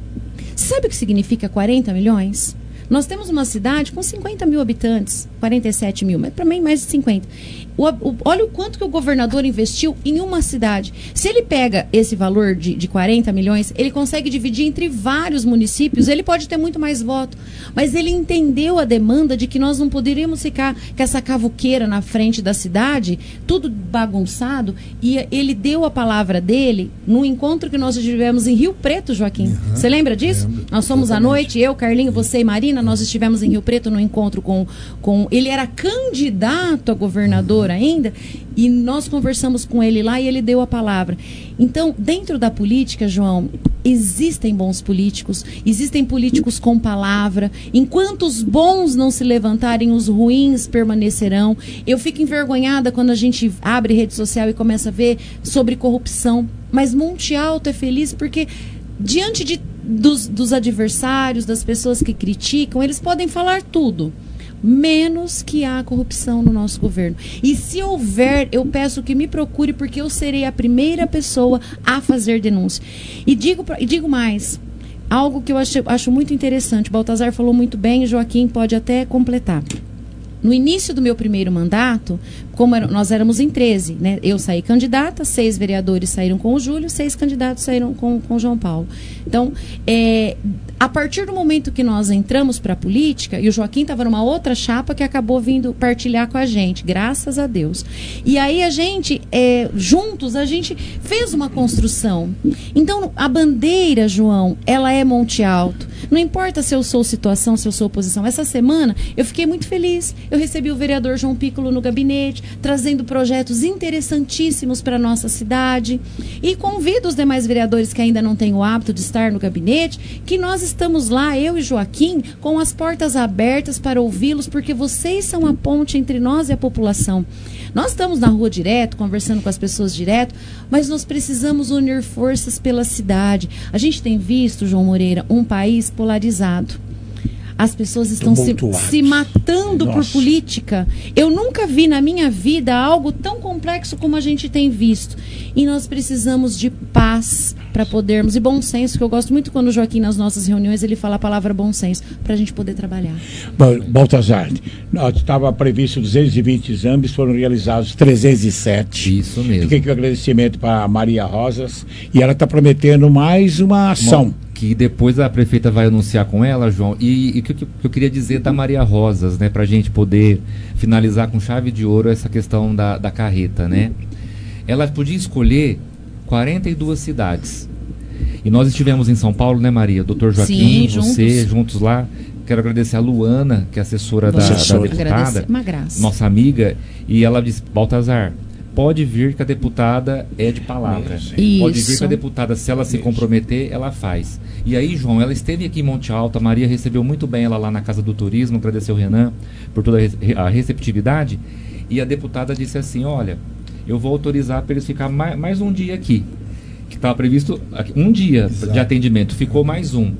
Você sabe o que significa quarenta milhões? Nós temos uma cidade com cinquenta mil habitantes, quarenta e sete mil, mas para mim mais de cinquenta. O, o, olha o quanto que o governador investiu em uma cidade. Se ele pega esse valor de, de quarenta milhões, ele consegue dividir entre vários municípios, ele pode ter muito mais voto. Mas ele entendeu a demanda de que nós não poderíamos ficar com essa cavuqueira na frente da cidade, tudo bagunçado, e ele deu a palavra dele no encontro que nós tivemos em Rio Preto, Joaquim. Você uhum. lembra disso? Lembro. Nós fomos à noite, eu, Carlinho, você e Marina, nós estivemos em Rio Preto no encontro com... com ele era candidato a governador ainda, e nós conversamos com ele lá e ele deu a palavra. Então, dentro da política, João, existem bons políticos, existem políticos com palavra. Enquanto os bons não se levantarem, os ruins permanecerão. Eu fico envergonhada quando a gente abre rede social e começa a ver sobre corrupção. Mas Monte Alto é feliz porque, diante de, dos, dos adversários, das pessoas que criticam, eles podem falar tudo, menos que há corrupção no nosso governo. E se houver, eu peço que me procure, porque eu serei a primeira pessoa a fazer denúncia. E digo, e digo mais, algo que eu acho, acho muito interessante, Baltazar falou muito bem, Joaquim pode até completar. No início do meu primeiro mandato, como era, nós éramos em treze, né? Eu saí candidata, seis vereadores saíram com o Júlio, seis candidatos saíram com, com o João Paulo. Então, é, a partir do momento que nós entramos para a política, e o Joaquim estava numa outra chapa que acabou vindo partilhar com a gente, graças a Deus. E aí a gente, é, juntos, a gente fez uma construção. Então, a bandeira, João, ela é Monte Alto. Não importa se eu sou situação, se eu sou oposição. Essa semana, eu fiquei muito feliz. Eu recebi o vereador João Piccolo no gabinete, trazendo projetos interessantíssimos para a nossa cidade. E convido os demais vereadores que ainda não têm o hábito de estar no gabinete, que nós estamos lá, eu e Joaquim, com as portas abertas para ouvi-los, porque vocês são a ponte entre nós e a população. Nós estamos na rua direto, conversando com as pessoas direto, mas nós precisamos unir forças pela cidade. A gente tem visto, João Moreira, um país polarizado. As pessoas estão se, se matando Nossa. por política. Eu nunca vi na minha vida algo tão complexo como a gente tem visto. E nós precisamos de paz para podermos, e bom senso, que eu gosto muito quando o Joaquim, nas nossas reuniões, ele fala a palavra bom senso, para a gente poder trabalhar. Baltazar, estava previsto duzentos e vinte exames, foram realizados trezentos e sete. Isso mesmo. Fiquei com agradecimento para a Maria Rosas, e ela está prometendo mais uma ação. Uma... que depois a prefeita vai anunciar com ela, João, e o que, que eu queria dizer da Maria Rosas, né, para a gente poder finalizar com chave de ouro essa questão da, da carreta, né? Ela podia escolher quarenta e duas cidades, e nós estivemos em São Paulo, né, Maria? Doutor Joaquim, Sim, você, juntos. juntos lá. Quero agradecer a Luana, que é assessora da, da deputada, uma graça. Nossa amiga, e ela disse, Baltazar, pode vir que a deputada é de palavra. Isso. Pode vir que a deputada, se ela se Isso. comprometer, ela faz. E aí, João, ela esteve aqui em Monte Alto, a Maria recebeu muito bem ela lá na Casa do Turismo, agradeceu o Renan por toda a receptividade, e a deputada disse assim, olha, eu vou autorizar para eles ficar mais, mais um dia aqui, que estava previsto um dia Exato. de atendimento, ficou mais um.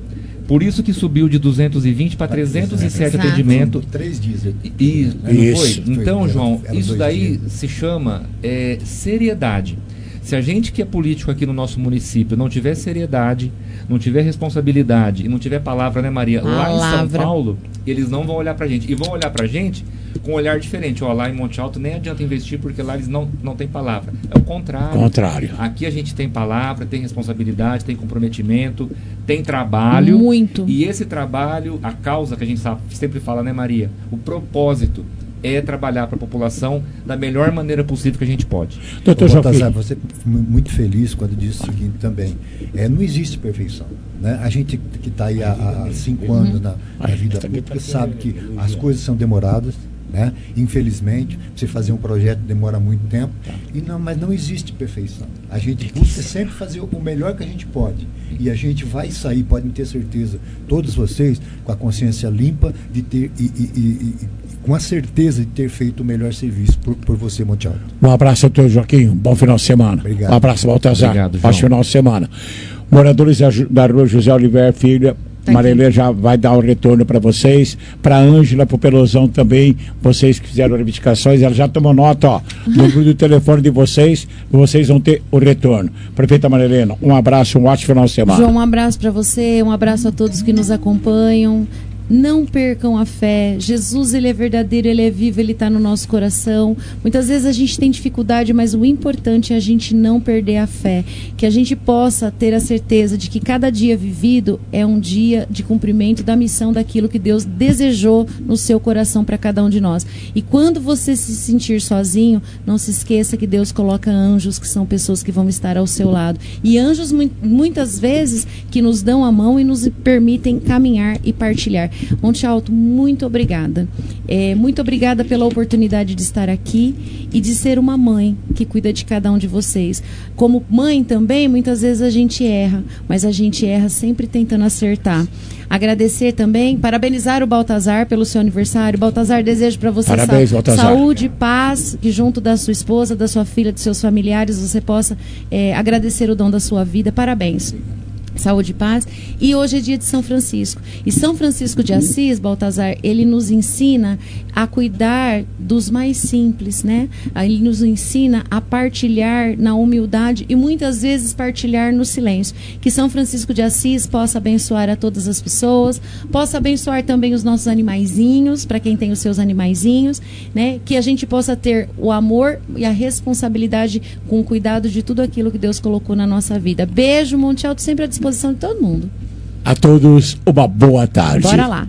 Por isso que subiu de duzentos e vinte para trezentos e sete atendimentos. Três dias. E, não Isso. foi? Então, Foi, João, era- era isso dois daí dias. se chama é, seriedade. Se a gente que é político aqui no nosso município não tiver seriedade, não tiver responsabilidade e não tiver palavra, né, Maria? Lá em São Palavra. Paulo, eles não vão olhar pra gente. E vão olhar pra gente com um olhar diferente. Ó, lá em Monte Alto nem adianta investir porque lá eles não, não têm palavra. É o contrário. Contrário. Aqui a gente tem palavra, tem responsabilidade, tem comprometimento, tem trabalho. Muito. E esse trabalho, a causa que a gente sabe, sempre fala, né, Maria? O propósito é trabalhar para a população da melhor maneira possível que a gente pode. Doutor Ô, João Baltazar, Filho. você foi muito feliz quando disse o seguinte também. É, não existe perfeição. Né? A gente que está aí há, há cinco anos na, na vida pública sabe que as coisas são demoradas. Né? Infelizmente, você fazer um projeto demora muito tempo. E não, mas não existe perfeição. A gente busca sempre fazer o melhor que a gente pode. E a gente vai sair, podem ter certeza, todos vocês, com a consciência limpa de ter e, e, e, e com a certeza de ter feito o melhor serviço por, por você, Monte Alto. Um abraço, doutor Joaquim. Um bom final de semana. Obrigado. Um abraço, Baltazar. Obrigado, João. Bom final de semana. Moradores da, Ju- da rua José Oliveira Filho, Tá Marilê já vai dar o retorno para vocês. Para a Ângela, para o Pelosão também, vocês que fizeram reivindicações, ela já tomou nota, ó, no número do telefone de vocês, vocês vão ter o retorno. Prefeita Marilena, um abraço, um ótimo final de semana. João, um abraço para você, um abraço a todos que nos acompanham. Não percam a fé. Jesus, ele é verdadeiro, ele é vivo, ele está no nosso coração. Muitas vezes a gente tem dificuldade, mas o importante é a gente não perder a fé. Que a gente possa ter a certeza de que cada dia vivido é um dia de cumprimento da missão daquilo que Deus desejou no seu coração para cada um de nós. E quando você se sentir sozinho, não se esqueça que Deus coloca anjos, que são pessoas que vão estar ao seu lado. E anjos, mu- muitas vezes, que nos dão a mão e nos permitem caminhar e partilhar. Monte Alto, muito obrigada. É, muito obrigada pela oportunidade de estar aqui e de ser uma mãe que cuida de cada um de vocês. Como mãe também, muitas vezes a gente erra, mas a gente erra sempre tentando acertar. Agradecer também, parabenizar o Baltazar pelo seu aniversário. Baltazar, desejo para você Parabéns, sa- Baltazar. saúde, paz, que junto da sua esposa, da sua filha, dos seus familiares, você possa é, agradecer o dom da sua vida. Parabéns. Saúde e paz. E hoje é dia de São Francisco. E São Francisco de Assis, Baltazar, ele nos ensina a cuidar dos mais simples, né? Ele nos ensina a partilhar na humildade e muitas vezes partilhar no silêncio. Que São Francisco de Assis possa abençoar a todas as pessoas, possa abençoar também os nossos animaizinhos, para quem tem os seus animaizinhos, né? Que a gente possa ter o amor e a responsabilidade com o cuidado de tudo aquilo que Deus colocou na nossa vida. Beijo, Monte Alto, sempre à disposição de todo mundo. A todos, uma boa tarde. Bora lá.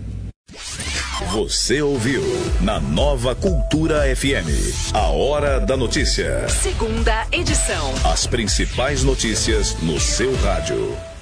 Você ouviu na Nova Cultura F M. A Hora da Notícia. Segunda edição. As principais notícias no seu rádio.